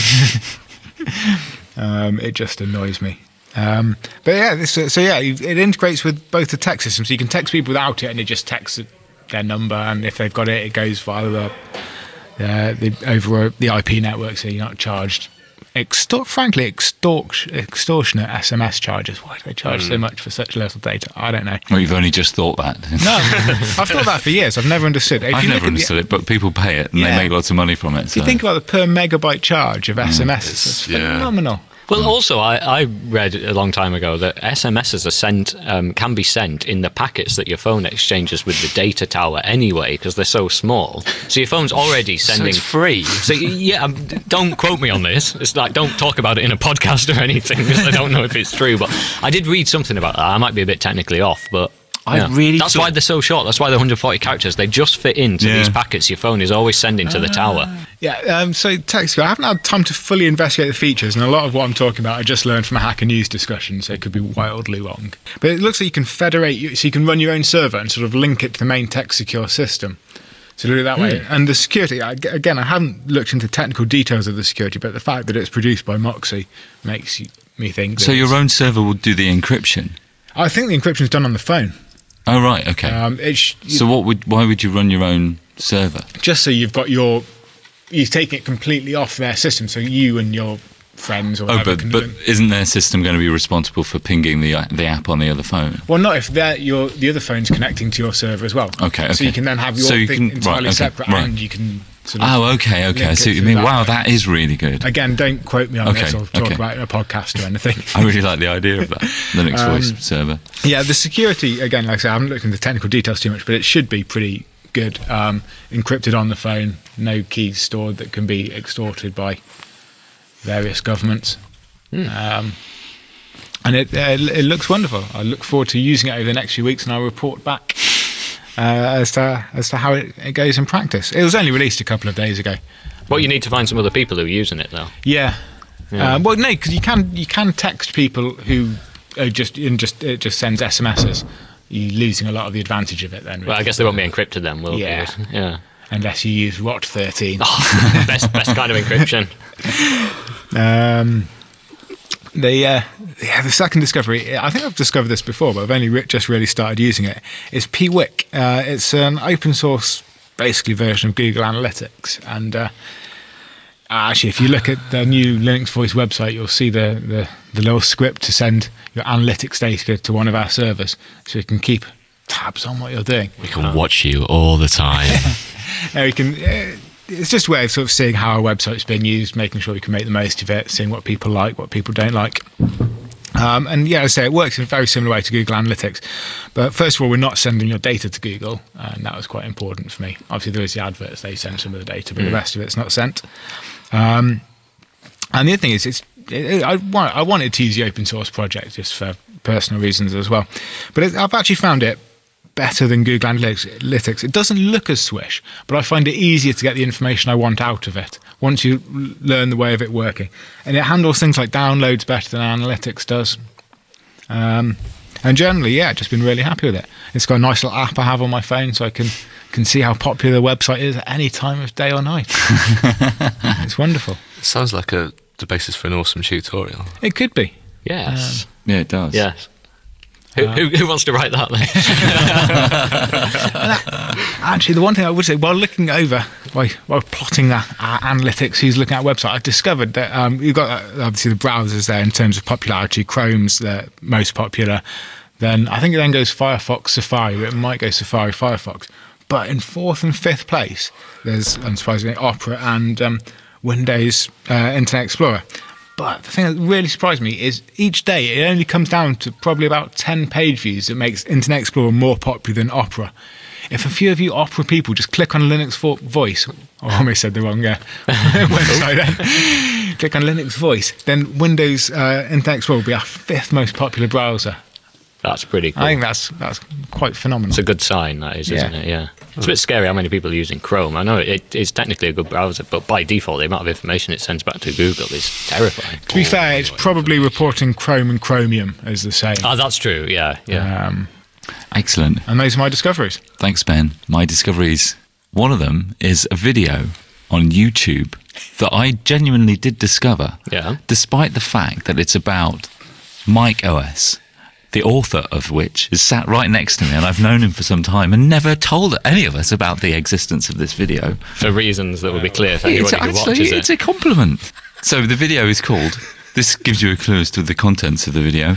um, it just annoys me. Um, but yeah, this, so yeah, it integrates with both the text system, so you can text people without it, and it just texts their number, and if they've got it, it goes via the uh, the over the I P network, so you're not charged. Extor- frankly, extort- extortionate S M S charges. Why do they charge Mm. so much for such little data? I don't know. Well, you've only just thought that. No, I've thought that for years. I've never understood. If I've you look never at the- understood it, but people pay it and Yeah. they make lots of money from it. If you so- think about the per megabyte charge of S M S, It's- it's yeah. phenomenal. Well, also, I, I read a long time ago that S M Ses are sent, um, can be sent in the packets that your phone exchanges with the data tower anyway, because they're so small. So your phone's already So sending. it's free. So yeah, um, don't quote me on this. It's like don't talk about it in a podcast or anything because I don't know if it's true. But I did read something about that. I might be a bit technically off, but I yeah. really That's thought- why they're so short. That's why they're one hundred forty characters. They just fit into Yeah. these packets your phone is always sending to the tower. Yeah, um, so text. I haven't had time to fully investigate the features, and a lot of what I'm talking about I just learned from a Hacker News discussion, so it could be wildly wrong. But it looks like you can federate, so you can run your own server and sort of link it to the main Text Secure system. So do it that way. And the security, I- again, I haven't looked into technical details of the security, but the fact that it's produced by Moxie makes you- me think. that So your it's- own server will do the encryption. I think the encryption is done on the phone. Oh right, okay. Um, it's so what would? Why would you run your own server? just so you've got your, you've taken it completely off their system, so you and your friends or Oh, whatever but can but link- isn't their system going to be responsible for pinging the the app on the other phone? Well, not if they're your the other phone's connecting to your server as well. Okay, So okay. you can then have your So you thing can- entirely right, okay, separate, right. and you can sort of Oh, okay, okay. I link see it what you through mean. that Wow, way. that is really good. Again, don't quote me on Okay, this or talk okay. about a podcast or anything. I really like the idea of that Linux Um, voice server. Yeah, the security, again, like I said, I haven't looked into the technical details too much, but it should be pretty good. Um, encrypted on the phone, no keys stored that can be extorted by various governments. Um, and it, uh, it looks wonderful. I look forward to using it over the next few weeks, and I'll report back uh, as to as to how it, it goes in practice. It was only released a couple of days ago. Well, you need to find some other people who are using it, though. Yeah. Yeah. Um, well, no, because you can you can text people who are just and just it just sends S M Ses. You're losing a lot of the advantage of it then. Well, I guess they won't be encrypted then, will Yeah. they? Yeah. Unless you use R O T thirteen. Oh, best best kind of encryption. Um, the uh, yeah, the second discovery. I think I've discovered this before, but I've only re- just really started using it. Is Piwik. Uh, it's an open source, basically version of Google Analytics, and uh, actually, if you look at the new Linux Voice website, you'll see the, the the little script to send your analytics data to one of our servers, so you can keep tabs on what you're doing. We can watch you all the time. Uh, we can. Uh, it's just a way of sort of seeing how our website's been used, making sure we can make the most of it, seeing what people like, what people don't like. Um, and yeah, as I say, it works in a very similar way to Google Analytics. But first of all, we're not sending your data to Google, and that was quite important for me. Obviously, there is the adverts; they send some of the data, but the rest of it's not sent. Um, and the other thing is, it's it, I want I wanted to use the open source project just for personal reasons as well. But it, I've actually found it better than Google Analytics. It doesn't look as Swish, but I find it easier to get the information I want out of it once you l- learn the way of it working. And it handles things like downloads better than Analytics does. Um, and generally, yeah, just been really happy with it. It's got a nice little app I have on my phone, so I can can see how popular the website is at any time of day or night. It's wonderful. Sounds like a the basis for an awesome tutorial. It could be. Yes. Yeah, it does. yes. Who, who, who wants to write that then? Actually, the one thing I would say, while looking over, while, while plotting that uh, analytics, who's looking at our website, I discovered that um, you've got uh, obviously the browsers there in terms of popularity. Chrome's the most popular. Then I think it then goes Firefox, Safari. But it might go Safari, Firefox. But in fourth and fifth place, there's unsurprisingly Opera and um, Windows uh, Internet Explorer. But the thing that really surprised me is each day it only comes down to probably about ten page views that makes Internet Explorer more popular than Opera. If a few of you Opera people just click on Linux Vo- Voice, I almost said the wrong uh, website then, click on Linux Voice, then Windows uh, Internet Explorer will be our fifth most popular browser. That's pretty cool. I think that's that's quite phenomenal. It's a good sign, that is, isn't Yeah. it? Yeah. It's a bit scary how many people are using Chrome. I know it, it's technically a good browser, but by default, the amount of information it sends back to Google is terrifying. To be fair, it's probably reporting Chrome and Chromium as the same. Oh, that's true. Yeah, yeah. Um, Excellent. and those are my discoveries. Thanks, Ben. My discoveries, one of them is a video on YouTube that I genuinely did discover, Yeah. despite the fact that it's about Mike O S, the author of which is sat right next to me, and I've known him for some time and never told any of us about the existence of this video. For reasons that will be clear to It's anybody who actually, watches it's it. a compliment. So the video is called, this gives you a clue as to the contents of the video,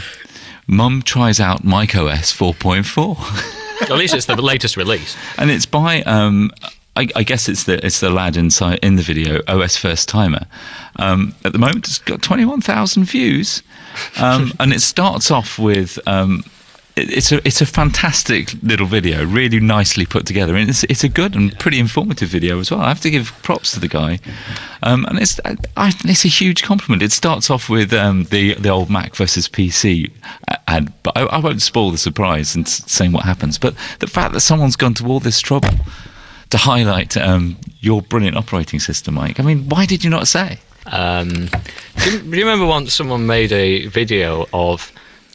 Mum Tries Out Mike O S four point four. At least it's the latest release. And it's by, um, I, I guess it's the it's the lad inside in the video, O S First Timer. Um, at the moment, it's got twenty-one thousand views, um, and it starts off with. Um, it, it's a it's a fantastic little video, really nicely put together, and it's it's a good and pretty informative video as well. I have to give props to the guy, um, and it's I, I, it's a huge compliment. It starts off with um, the the old Mac versus P C ad, but I, I won't spoil the surprise and s- saying what happens. But the fact that someone's gone to all this trouble to highlight um, your brilliant operating system, Mike. I mean, why did you not say? Um, do, you, do you remember once someone made a video of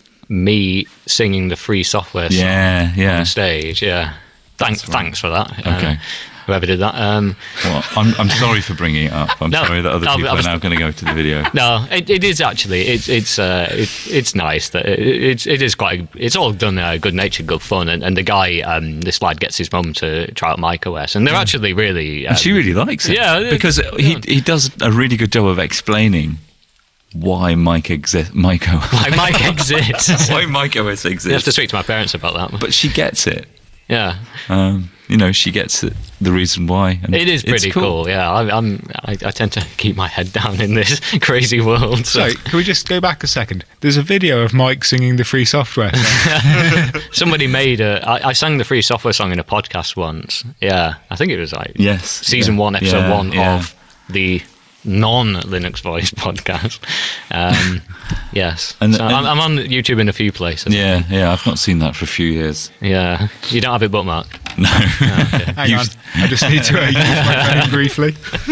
me singing the free software song Yeah, yeah. on stage? Yeah. Thanks, thanks for that. Okay. Uh, whoever did that. Um, Well, I'm I'm sorry for bringing it up. I'm No, sorry that other no, people I was- are now going to go to the video. no, it, it is actually. It's it's uh, it, it's nice that it, it's it is quite. It's all done uh, good natured, good fun, and, and the guy, um, this lad gets his mum to try out Mike O S, and they're actually really. Um, And she really likes it. Yeah, it- because he yeah. he does a really good job of explaining why Mike exists. Mike O S. Why Mike exists. why Mike O S You have exists. to speak to my parents about that. But she gets it. Yeah. Um, you know, she gets it, the reason why. And It is it's pretty cool. Yeah, I, I'm. I, I tend to keep my head down in this crazy world. So, So, can we just go back a second? There's a video of Mike singing the free software song. somebody made a. I, I sang the free software song in a podcast once. Yeah, I think it was like Yes. season yeah, one, episode yeah, one yeah. of the non-Linux Voice podcast. Um, yes, And- so and- I'm, I'm on YouTube in a few places. Yeah, yeah, I've not seen that for a few years. Yeah, you don't have it bookmarked. No. Hang You- on, I just need to uh, use my phone briefly.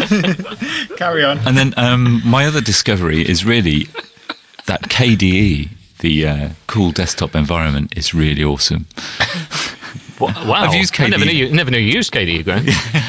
Carry on. And then um, my other discovery is really that K D E, the uh, cool desktop environment, is really awesome. Wow, I've used I never K D E. knew you, never knew you used K D E, Graham.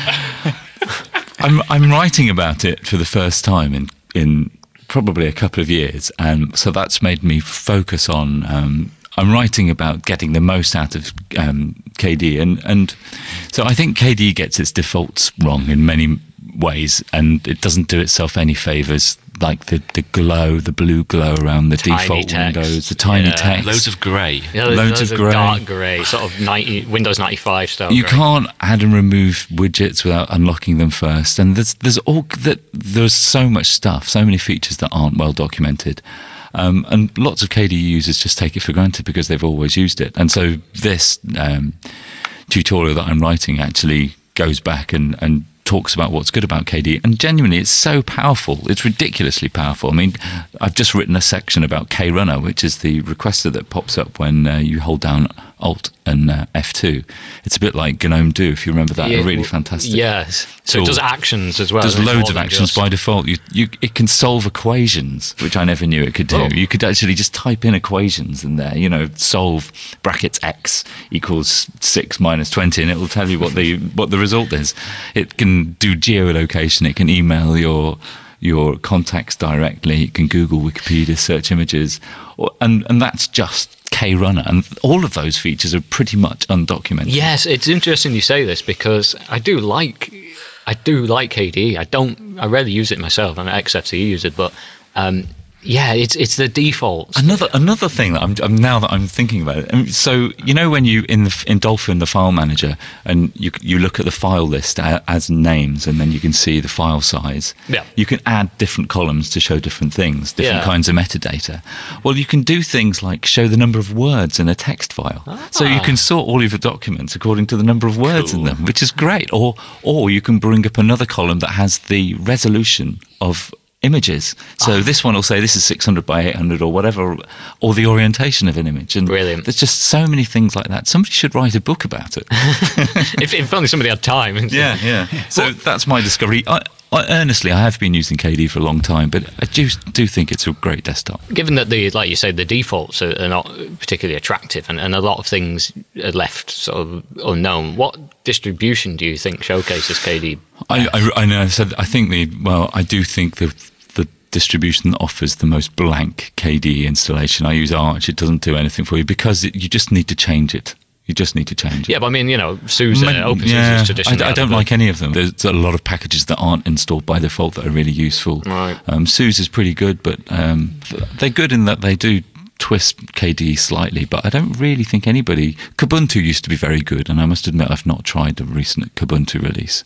I'm I'm writing about it for the first time in in probably a couple of years, and so that's made me focus on. Um, I'm writing about getting the most out of um, K D E, and and so I think K D E gets its defaults wrong in many ways, and it doesn't do itself any favors. Like the, the glow, the blue glow around the Tiny default text. windows, the tiny Yeah. text. Loads of grey. Yeah, there's Loads loads of of grey. dark grey, sort of ninety Windows ninety-five style. You grey. can't add and remove widgets without unlocking them first, and there's there's all that there's so much stuff, so many features that aren't well documented, um, and lots of K D E users just take it for granted because they've always used it. And so this um, tutorial that I'm writing actually goes back and and talks about what's good about K D E, and genuinely it's so powerful, it's ridiculously powerful. I mean, I've just written a section about KRunner, which is the requester that pops up when uh, you hold down Alt and uh, F two. It's a bit like GNOME Do, if you remember that. Yeah, a really well, fantastic Yes, so tool. it does actions as well. There's It's loads more of than actions just- by default. You, you, it can solve equations, which I never knew it could do. Oh. You could actually just type in equations in there. You know, solve brackets x equals six minus twenty, and it will tell you what the what the result is. It can do geolocation. It can email your your contacts directly. It can Google, Wikipedia, search images, or, and and that's just KRunner. And all of those features are pretty much undocumented. Yes, it's interesting you say this because I do like, I do like K D E. I don't, I rarely use it myself. I'm an X F C E user, but um, yeah, it's it's the defaults. Another another thing that I'm, I'm now that I'm thinking about it. I mean, so you know when you in the in Dolphin the file manager and you you look at the file list a- as names and then you can see the file size. Yeah. You can add different columns to show different things, different Yeah. kinds of metadata. Well, you can do things like show the number of words in a text file. So you can sort all of your documents according to the number of words in Cool. them, which is great. Or or you can bring up another column that has the resolution of images. So this one will say this is six hundred by eight hundred or whatever, or the orientation of an image. And Brilliant. there's just so many things like that. Somebody should write a book about it. if, if only somebody had time. yeah, yeah. So that's my discovery. I, I earnestly, I have been using K D E for a long time, but I do do think it's a great desktop. Given that the, like you say, the defaults are, are not particularly attractive, and, and a lot of things are left sort of unknown. What distribution do you think showcases K D E? I, I, I know. I said I think the well, I do think the the distribution that offers the most blank K D E installation. I use Arch. It doesn't do anything for you because it, you just need to change it. You just need to change it. Yeah, but I mean, you know, SUSE, Man- OpenSUSE yeah, is traditionally. I, I don't like any of them. There's a lot of packages that aren't installed by default that are really useful. Right. Um, SUSE is pretty good, but um, they're good in that they do twist K D E slightly. But I don't really think anybody. Kubuntu used to be very good, and I must admit I've not tried the recent Kubuntu release.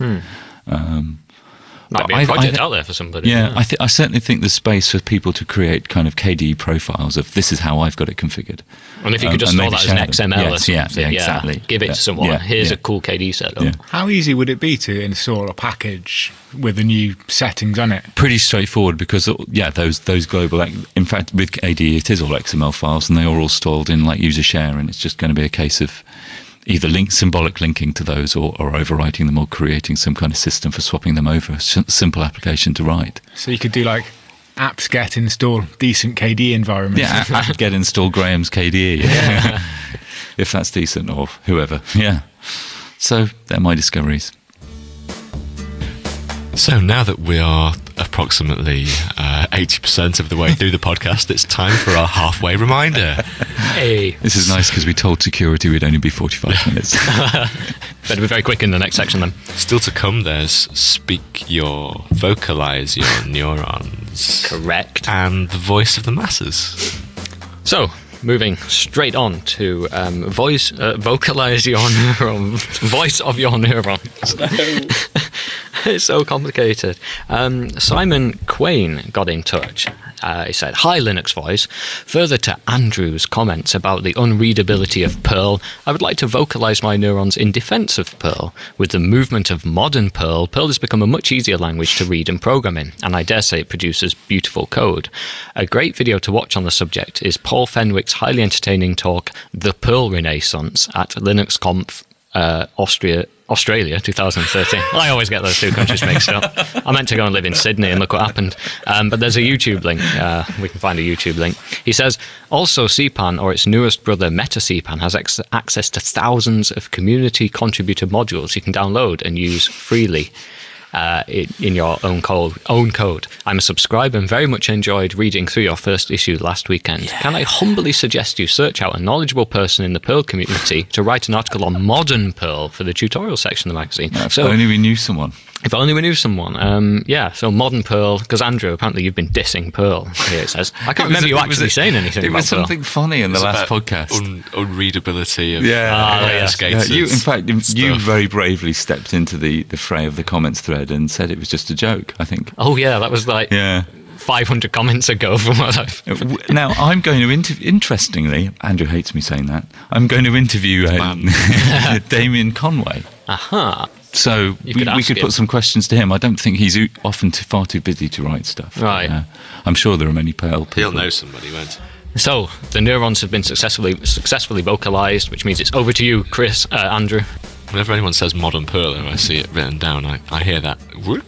Um, Might but be a I- project I- out there for somebody. yeah, I, th- I certainly think there's space for people to create kind of K D E profiles of this is how I've got it configured. And if you Um, could just and store maybe that as an share X them. M L or Yes, yeah, something, yeah, exactly. give it Yeah, to someone. yeah, Here's yeah. a cool K D E setup. Yeah. How easy would it be to install a package with the new settings on it? Pretty straightforward because yeah, those those global. In fact, with K D E, it is all X M L files, and they are all stored in like user share, and it's just going to be a case of either link symbolic linking to those, or, or overwriting them, or creating some kind of system for swapping them over. S- simple application to write. So you could do like apt-get install decent K D E environment. Yeah, I get install Graham's K D E if that's decent, or whoever. Yeah. So they're my discoveries. So now that we are approximately uh, eighty percent of the way through the podcast, it's time for our halfway reminder. Hey, This is nice because we told security we'd only be forty-five minutes. better be very quick in the next section then. Still to come, there's speak your, vocalize your neurons, Correct. and the voice of the masses. So, moving straight on to um, voice, uh, vocalize your neuron, voice of your neurons. It's so complicated. Um, Simon Quain got in touch. Uh, he said, "Hi, Linux Voice. Further to Andrew's comments about the unreadability of Perl, I would like to vocalize my neurons in defense of Perl. With the movement of modern Perl, Perl has become a much easier language to read and program in, and I dare say it produces beautiful code. A great video to watch on the subject is Paul Fenwick's highly entertaining talk, The Perl Renaissance, at LinuxConf uh, Austria, Australia twenty thirteen. I always get those two countries mixed up. I meant to go and live in Sydney and look what happened. Um, but there's a YouTube link. Uh, we can find a YouTube link. He says, also C PAN, or its newest brother Meta C PAN, has ex- access to thousands of community contributed modules you can download and use freely. Uh, in, in your own code, own code. I'm a subscriber and very much enjoyed reading through your first issue last weekend. Yeah. Can I humbly suggest you search out a knowledgeable person in the Perl community to write an article on modern Perl for the tutorial section of the magazine? If so, only we knew someone. If only we knew someone. Um, yeah, so modern Perl, because Andrew, apparently you've been dissing Perl, here it says. I can't remember you actually a, saying anything it about was something Perl. funny in the It's last about podcast. Un- unreadability of yeah, ah, uh, yeah. skaters. Yeah, you, in fact, stuff. you very bravely stepped into the, the fray of the comments thread and said it was just a joke, I think. Oh, yeah, that was like Yeah. five hundred comments ago from what I've... Now, I'm going to interview, interestingly, Andrew hates me saying that, I'm going to interview um, Damien Conway. Aha. So You we could could, we ask could him. put some questions to him. I don't think he's o- often too, far too busy to write stuff. Right. Uh, I'm sure there are many Perl people. He'll know somebody, won't he? So, the neurons have been successfully successfully vocalized, which means it's over to you, Chris, uh, Andrew. Whenever anyone says modern Perl and I see it written down, I, I hear that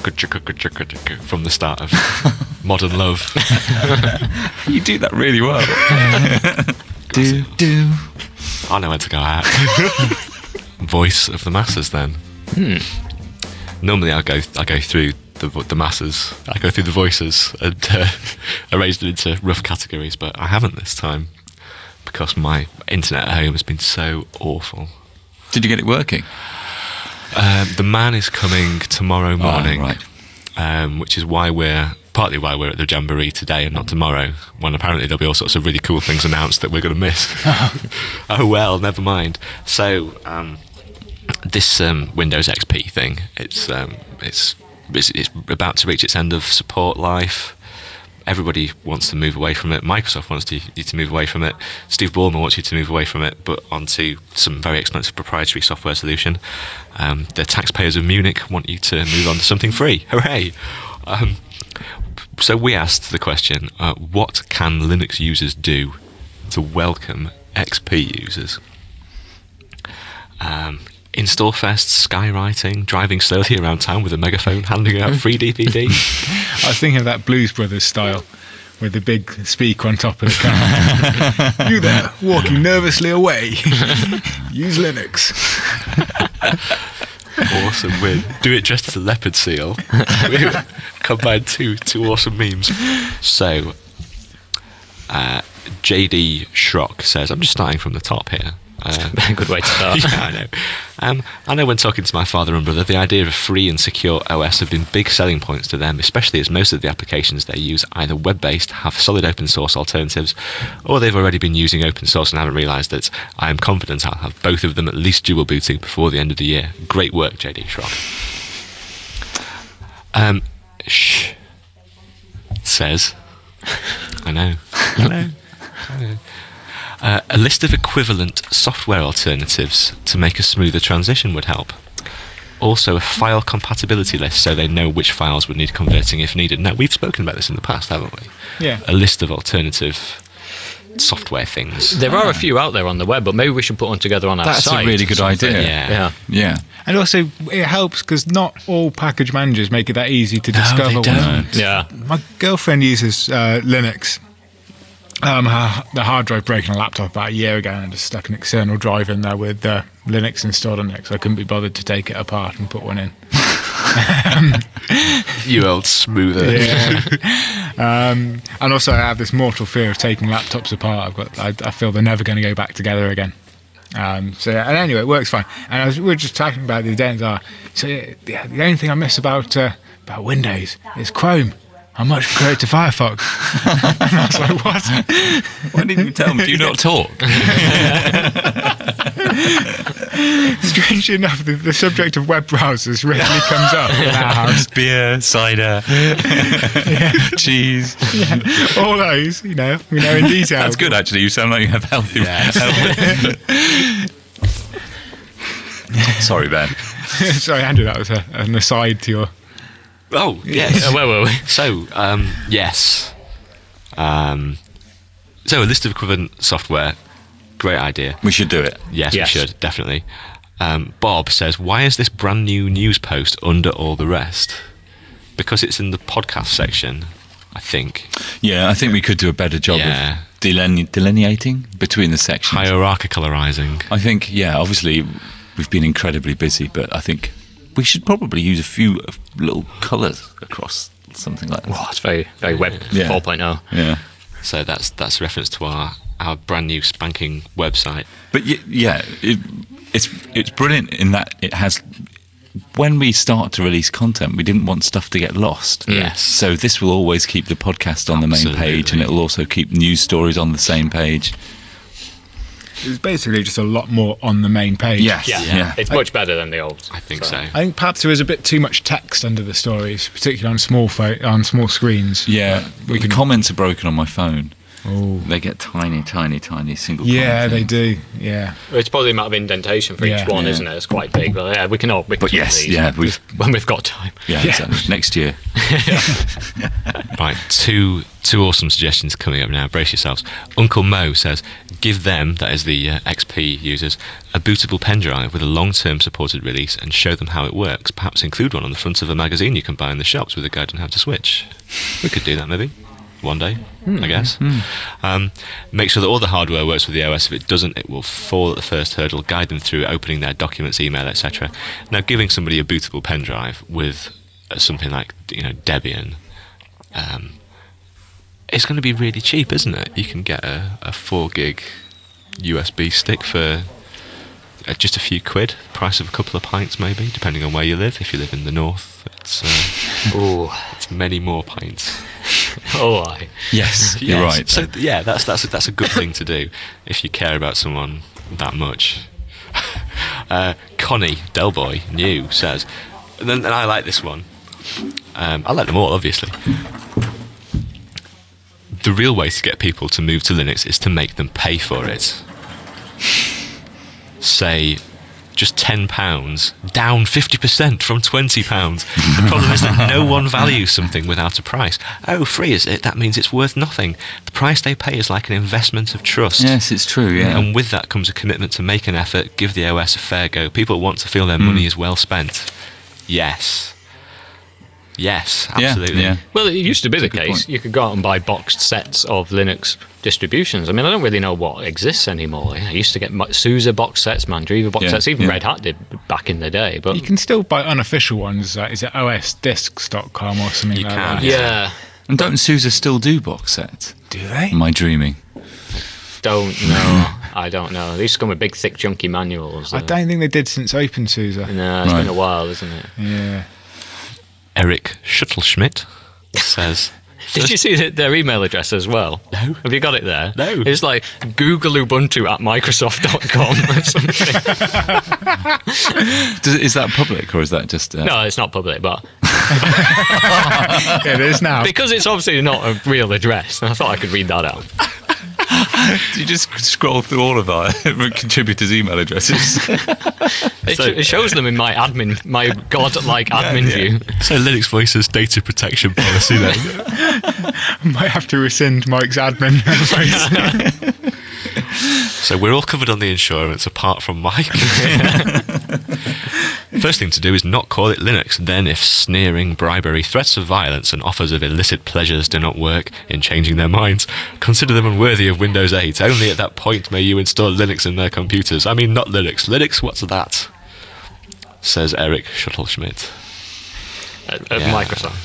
from the start of Modern Love. You do that really well. do, do. I know when to go out. Voice of the masses, then. Hmm. Normally, I go I go through the the masses. I go through the voices and uh, arrange them into rough categories, but I haven't this time because my internet at home has been so awful. Did you get it working? Um, the man is coming tomorrow morning, Oh, right. um, which is why we're partly why we're at the Jamboree today and not tomorrow, when apparently there'll be all sorts of really cool things announced that we're going to miss. Oh well, never mind. So um, this um, Windows X P thing, it's, um, it's it's it's about to reach its end of support life. Everybody wants to move away from it. Microsoft wants to, you to move away from it. Steve Ballmer wants you to move away from it, but onto some very expensive proprietary software solution. Um, the taxpayers of Munich want you to move on to something free. Hooray! Um, so we asked the question, uh, what can Linux users do to welcome X P users? Um, Install fests, skywriting, driving slowly around town with a megaphone, handing out free D V D. I was thinking of that Blues Brothers style with the big speaker on top of the car. You there, walking nervously away. Use Linux. Awesome win. Do it dressed as a leopard seal. We combined two two awesome memes. So, uh, J D Schrock says, I'm just starting from the top here. Uh, Good way to start. yeah, I know. Um, I know when talking to my father and brother, the idea of a free and secure O S have been big selling points to them, especially as most of the applications they use either web-based, have solid open source alternatives, or they've already been using open source and haven't realised it. I am confident I'll have both of them at least dual booting before the end of the year. Great work, J D Schrock. Um, shh. Says. I know. I know. I know. Uh, a list of equivalent software alternatives to make a smoother transition would help. Also, a file compatibility list so they know which files would need converting if needed. Now, we've spoken about this in the past, haven't we? Yeah. A list of alternative software things. There are a few out there on the web, but maybe we should put one together on our That's site. a really good idea. Yeah. Yeah. Yeah. And also, it helps because not all package managers make it that easy to discover. they one. don't. Yeah. My girlfriend uses uh, Linux. Um, her, the hard drive broke on a laptop about a year ago, and I just stuck an external drive in there with uh, Linux installed on it, so I couldn't be bothered to take it apart and put one in. You old smoother. Yeah. um, and also, I have this mortal fear of taking laptops apart. I've got, I, I feel they're never going to go back together again. Um, so, yeah, and anyway, it works fine. And I was, we were just talking about the other day, and, uh, so yeah, the only thing I miss about uh, about Windows is Chrome. I much prefer it to Firefox. And I was like, what? Why didn't you tell me? Do you not talk? Strangely enough, the, the subject of web browsers rarely comes up in our house. Beer, cider, cheese. Yeah. All those, you know, we know in detail. That's good, actually. You sound like you have healthy. Yes. healthy. Sorry, Ben. Sorry, Andrew, that was a, an aside to your... Oh, yes. Uh, where were we? So, um, yes. Um, so, a list of equivalent software, great idea. We should do it. Yes, Yes. we should, definitely. Um, Bob says, why is this brand new news post under all the rest? Because it's in the podcast section, I think. Yeah, I think we could do a better job Yeah. of deline- delineating between the sections. Hierarchicalizing. I think, yeah, obviously we've been incredibly busy, but I think we should probably use a few of little colours across something like that. Oh, it's very, very web Yeah. four point oh. Yeah. So that's that's a reference to our, our brand new spanking website. But y- yeah, it, it's it's brilliant in that it has. When we start to release content, we didn't want stuff to get lost. Yes. So this will always keep the podcast on the main page, and Absolutely. it'll also keep news stories on the same page. It's basically just a lot more on the main page. Yes. Yeah. Yeah. It's much better than the old. I think so. I think perhaps there was a bit too much text under the stories, particularly on small pho- on small screens. Yeah, We the can- comments are broken on my phone. Oh. They get tiny, tiny, tiny single. Yeah, comment they things. do. Yeah. It's probably the amount of indentation for Yeah. each one, Yeah. isn't it? It's quite big, but yeah, we can all. We can But do yes, these yeah, we've- when we've got time. Yeah, Yeah. exactly. Next year. Right, two two awesome suggestions coming up now. Brace yourselves. Uncle Mo says, give them, that is the uh, X P users, a bootable pen drive with a long-term supported release and show them how it works. Perhaps include one on the front of a magazine you can buy in the shops with a guide on how to switch. We could do that maybe. One day, I guess. Um, make sure that all the hardware works with the O S. If it doesn't, it will fall at the first hurdle. Guide them through opening their documents, email, et cetera. Now, giving somebody a bootable pen drive with uh, something like, you know, Debian, um, it's going to be really cheap, isn't it? You can get a, a four gig U S B stick for uh, just a few quid, price of a couple of pints, maybe, depending on where you live. If you live in the north, it's uh, Ooh. it's many more pints. Oh, I. Yes, you're Yes. right. So th- yeah, that's that's a, that's a good thing to do if you care about someone that much. uh, Connie Delboy New says, and then and I like this one. Um, I like them all, obviously. The real way to get people to move to Linux is to make them pay for it. Say, just ten pounds, down fifty percent from twenty pounds. The problem is that no one values something without a price. Oh, free is it? That means it's worth nothing. The price they pay is like an investment of trust. Yes, it's true. Yeah. And with that comes a commitment to make an effort, give the O S a fair go. People want to feel their money is well spent. Yes. Yes, Yeah, absolutely. yeah. Well, it used to be the good case. point. You could go out and buy boxed sets of Linux distributions. I mean, I don't really know what exists anymore. I used to get Ma- SUSE box sets, Mandriva box Yeah, sets, even yeah. Red Hat did back in the day. But You can still buy unofficial ones. Uh, is it O S discs dot com or something You like can, that? yeah, And don't SUSE still do box sets? Do they? Am I dreaming? don't know. I don't know. They used to come with big, thick, chunky manuals. I uh, don't think they did since OpenSUSE. No, it's Right. been a while, isn't it? Yeah. Eric Schuttelschmidt says, Did you see th- their email address as well? No. Have you got it there? No. It's like Google Ubuntu at Microsoft dot com or something. Does, is that public or is that just? Uh, No, it's not public, but It is now. because it's obviously not a real address, I thought I could read that out. You just scroll through all of our contributors' email addresses. It, So- it shows them in my admin, my god-like admin yeah. view. so Linux Voice's data protection policy then. Might have to rescind Mike's admin. So we're all covered on the insurance apart from Mike. First thing to do is not call it Linux. Then, if sneering, bribery, threats of violence, and offers of illicit pleasures do not work in changing their minds, consider them unworthy of Windows eight. Only at that point may you install Linux in their computers. I mean, not Linux. Linux, what's that? Says Eric Schuttelschmidt. At, at Yeah. Microsoft.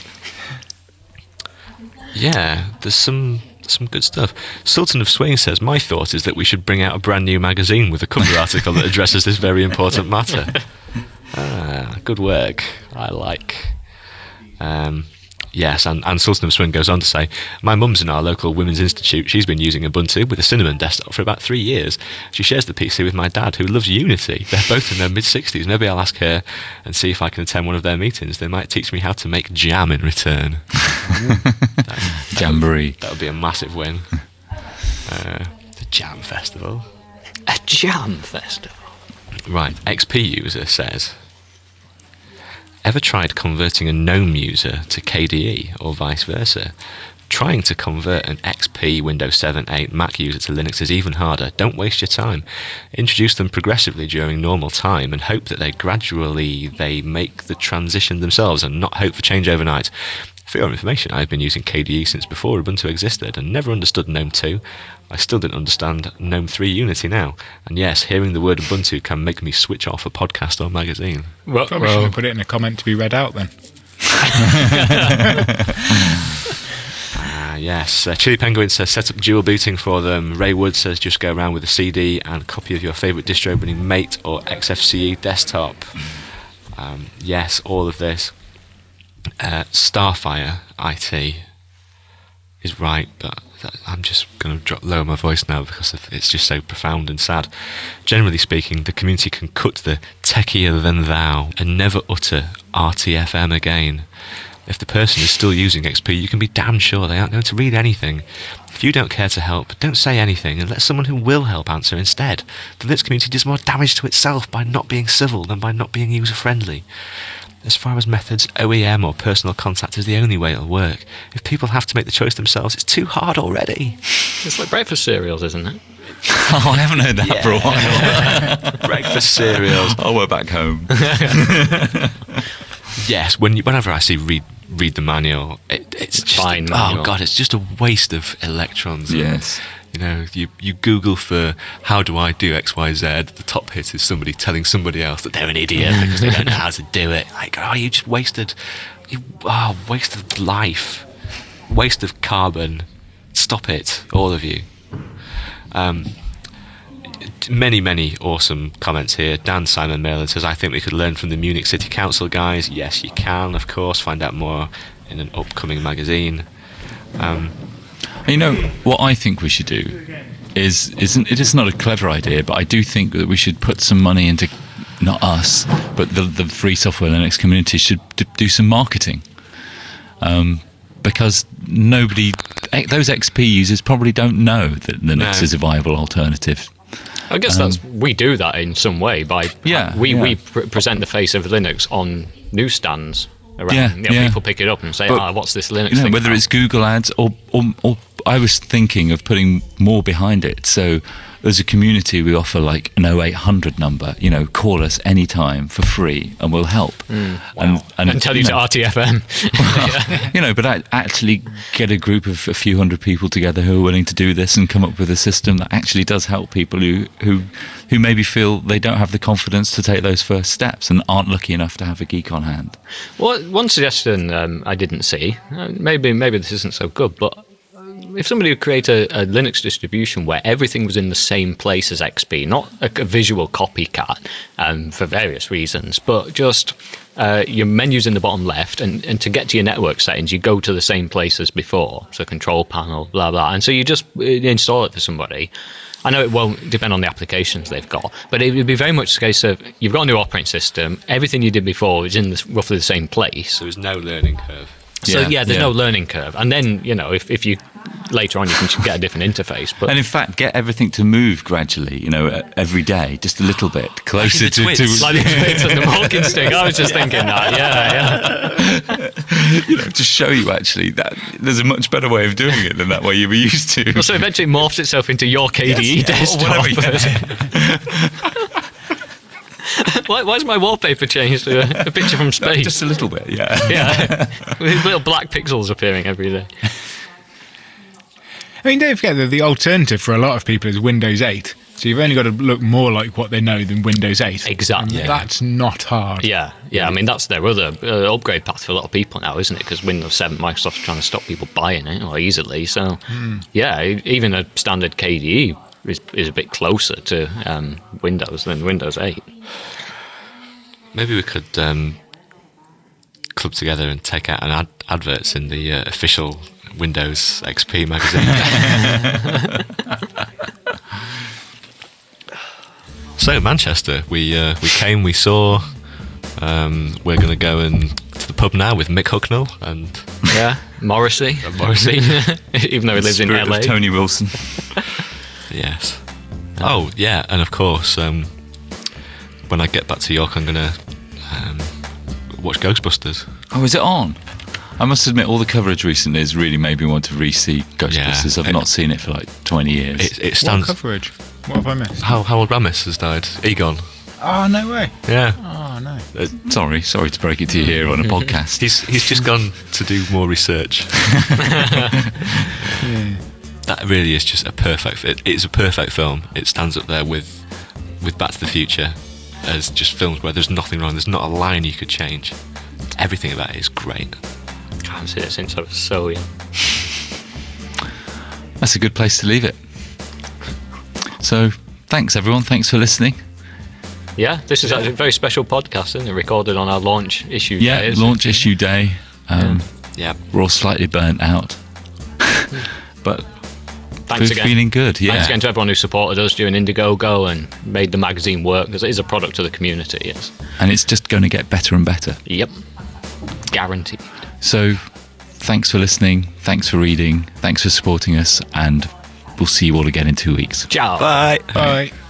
Yeah, there's some some good stuff. Sultan of Swing says, my thought is that we should bring out a brand new magazine with a cover article that addresses this very important matter. Ah, good work. I like. Um, Yes, and, and Sultan of Swing goes on to say, my mum's in our local women's institute. She's been using Ubuntu with a Cinnamon desktop for about three years. She shares the P C with my dad, who loves Unity. They're both in their mid-sixties. Maybe I'll ask her and see if I can attend one of their meetings. They might teach me how to make jam in return. that, Jamboree. That would be a massive win. Uh, the Jam Festival. A jam festival. Right, X P user says, ever tried converting a GNOME user to K D E or vice versa? Trying to convert an X P, Windows seven, eight Mac user to Linux is even harder. Don't waste your time. Introduce them progressively during normal time and hope that they gradually they make the transition themselves and not hope for change overnight. For your information, I've been using K D E since before Ubuntu existed and never understood GNOME two. I still didn't understand GNOME three Unity now. And yes, hearing the word Ubuntu can make me switch off a podcast or magazine. Well, Probably well, should have put it in a comment to be read out then. Ah, yes. Uh, Chili Penguin says, set up dual booting for them. Ray Wood says, just go around with a C D and a copy of your favourite distro running Mate or X F C E desktop. Um, yes, all of this. Uh, Starfire I T is right, but I'm just going to drop lower my voice now because of, it's just so profound and sad. Generally speaking, the community can cut the techier than thou and never utter R T F M again. If the person is still using X P, you can be damn sure they aren't going to read anything. If you don't care to help, don't say anything and let someone who will help answer instead. The Linux community does more damage to itself by not being civil than by not being user-friendly. As far as methods, O E M or personal contact is the only way it'll work. If people have to make the choice themselves, it's too hard already. it's like breakfast cereals, isn't it? Oh, I haven't heard that Yeah. for a while. Breakfast cereals. Oh, we're back home. Yes, when you, whenever I see read read the manual, it, it's just Fine oh manual. god, it's just a waste of electrons. Yes. You know, you, you Google for how do I do X, Y, Z. The top hit is somebody telling somebody else that they're an idiot because they don't know how to do it. Like, oh, you just wasted, you, oh, waste of life, waste of carbon. Stop it, all of you. Um, many, many awesome comments here. Dan Simon Merlin says, I think we could learn from the Munich City Council guys. Yes, you can, of course. Find out more in an upcoming magazine. Um, You know what I think we should do is isn't it is not a clever idea, but I do think that we should put some money into, not us, but the the free software Linux community should d- do some marketing, um, because nobody, those X P users probably don't know that Linux No. is a viable alternative. I guess that's we do that in some way by Yeah, we yeah. we pr- present the face of Linux on newsstands around. Yeah, You know, yeah. People pick it up and say, But, "Ah, what's this Linux You know, thing?" whether about?" it's Google Ads or, or or I was thinking of putting more behind it. So as a community, we offer like an oh eight hundred number. You know, call us anytime for free, and we'll help. Hmm. and, and tell you know, to R T F M. you know, but I actually get a group of a few hundred people together who are willing to do this and come up with a system that actually does help people who who who maybe feel they don't have the confidence to take those first steps and aren't lucky enough to have a geek on hand. Well, one suggestion um, I didn't see. Uh, maybe maybe this isn't so good, but if somebody would create a, a Linux distribution where everything was in the same place as X P, not a, a visual copycat um, for various reasons, but just uh, your menu's in the bottom left, and, and to get to your network settings, you go to the same place as before. So control panel, blah, blah. And so you just uh, install it for somebody. I know it won't depend on the applications they've got, but it would be very much the case of you've got a new operating system, everything you did before is in this, roughly the same place. there was no learning curve. So Yeah, yeah, there's yeah. no learning curve, and then you know if, if you later on you can get a different interface. But And in fact, get everything to move gradually, you know, uh, every day, just a little bit closer the to, twits. to like the twits and the Malkin stick, I was just thinking that. Yeah, yeah. you know, to show you actually that there's a much better way of doing it than that way you were used to. Well, so eventually it morphs itself into your K D E Yes, yeah, or desktop. whatever, yeah. why, why's my wallpaper changed to a, a picture from space? Just a little bit, yeah. yeah, with little black pixels appearing every day. I mean, don't forget that the alternative for a lot of people is Windows eight. So you've only got to look more like what they know than Windows eight. Exactly. And that's not hard. Yeah, yeah. I mean, that's their other uh, upgrade path for a lot of people now, isn't it? Because Windows seven, Microsoft's trying to stop people buying it more easily. So, yeah, e- even a standard K D E is, is a bit closer to um, Windows than Windows eight. Maybe we could um, club together and take out an ad- adverts in the uh, official Windows X P magazine. So Manchester, we uh, we came, we saw. Um, we're going to go and to the pub now with Mick Hucknall and Yeah, Morrissey. and Morrissey. Even though he lives in Spirit L A. of Tony Wilson. Yes. Oh yeah, and of course, um, when I get back to York, I'm going to um, watch Ghostbusters. Oh, is it on? I must admit, all the coverage recently has really made me want to re-see Ghostbusters. Yeah, I've it- not seen it for like twenty years. It, it What stands. coverage? What have I missed? How Harold Ramis has died. Egon. Oh, no way. Yeah. Oh, no. Uh, sorry, sorry to break it to you here on a podcast. He's he's just gone to do more research. That really is just a perfect. It, it's a perfect film. It stands up there with with Back to the Future as just films where there's nothing wrong. There's not a line you could change. Everything about it is great. I haven't seen it since I was so young. That's a good place to leave it. So, thanks everyone. Thanks for listening. Yeah, this is actually a very special podcast, isn't it? Recorded on our launch issue Yeah, day. isn't launch it? issue day. Um, Yeah. We're all slightly burnt out, but Thanks we're again. feeling good. Yeah. Thanks again to everyone who supported us during Indiegogo and made the magazine work, because it is a product of the community, yes. And it's just going to get better and better. Yep. Guaranteed. So, thanks for listening. Thanks for reading. Thanks for supporting us. And we'll see you all again in two weeks. Ciao. Bye. Bye.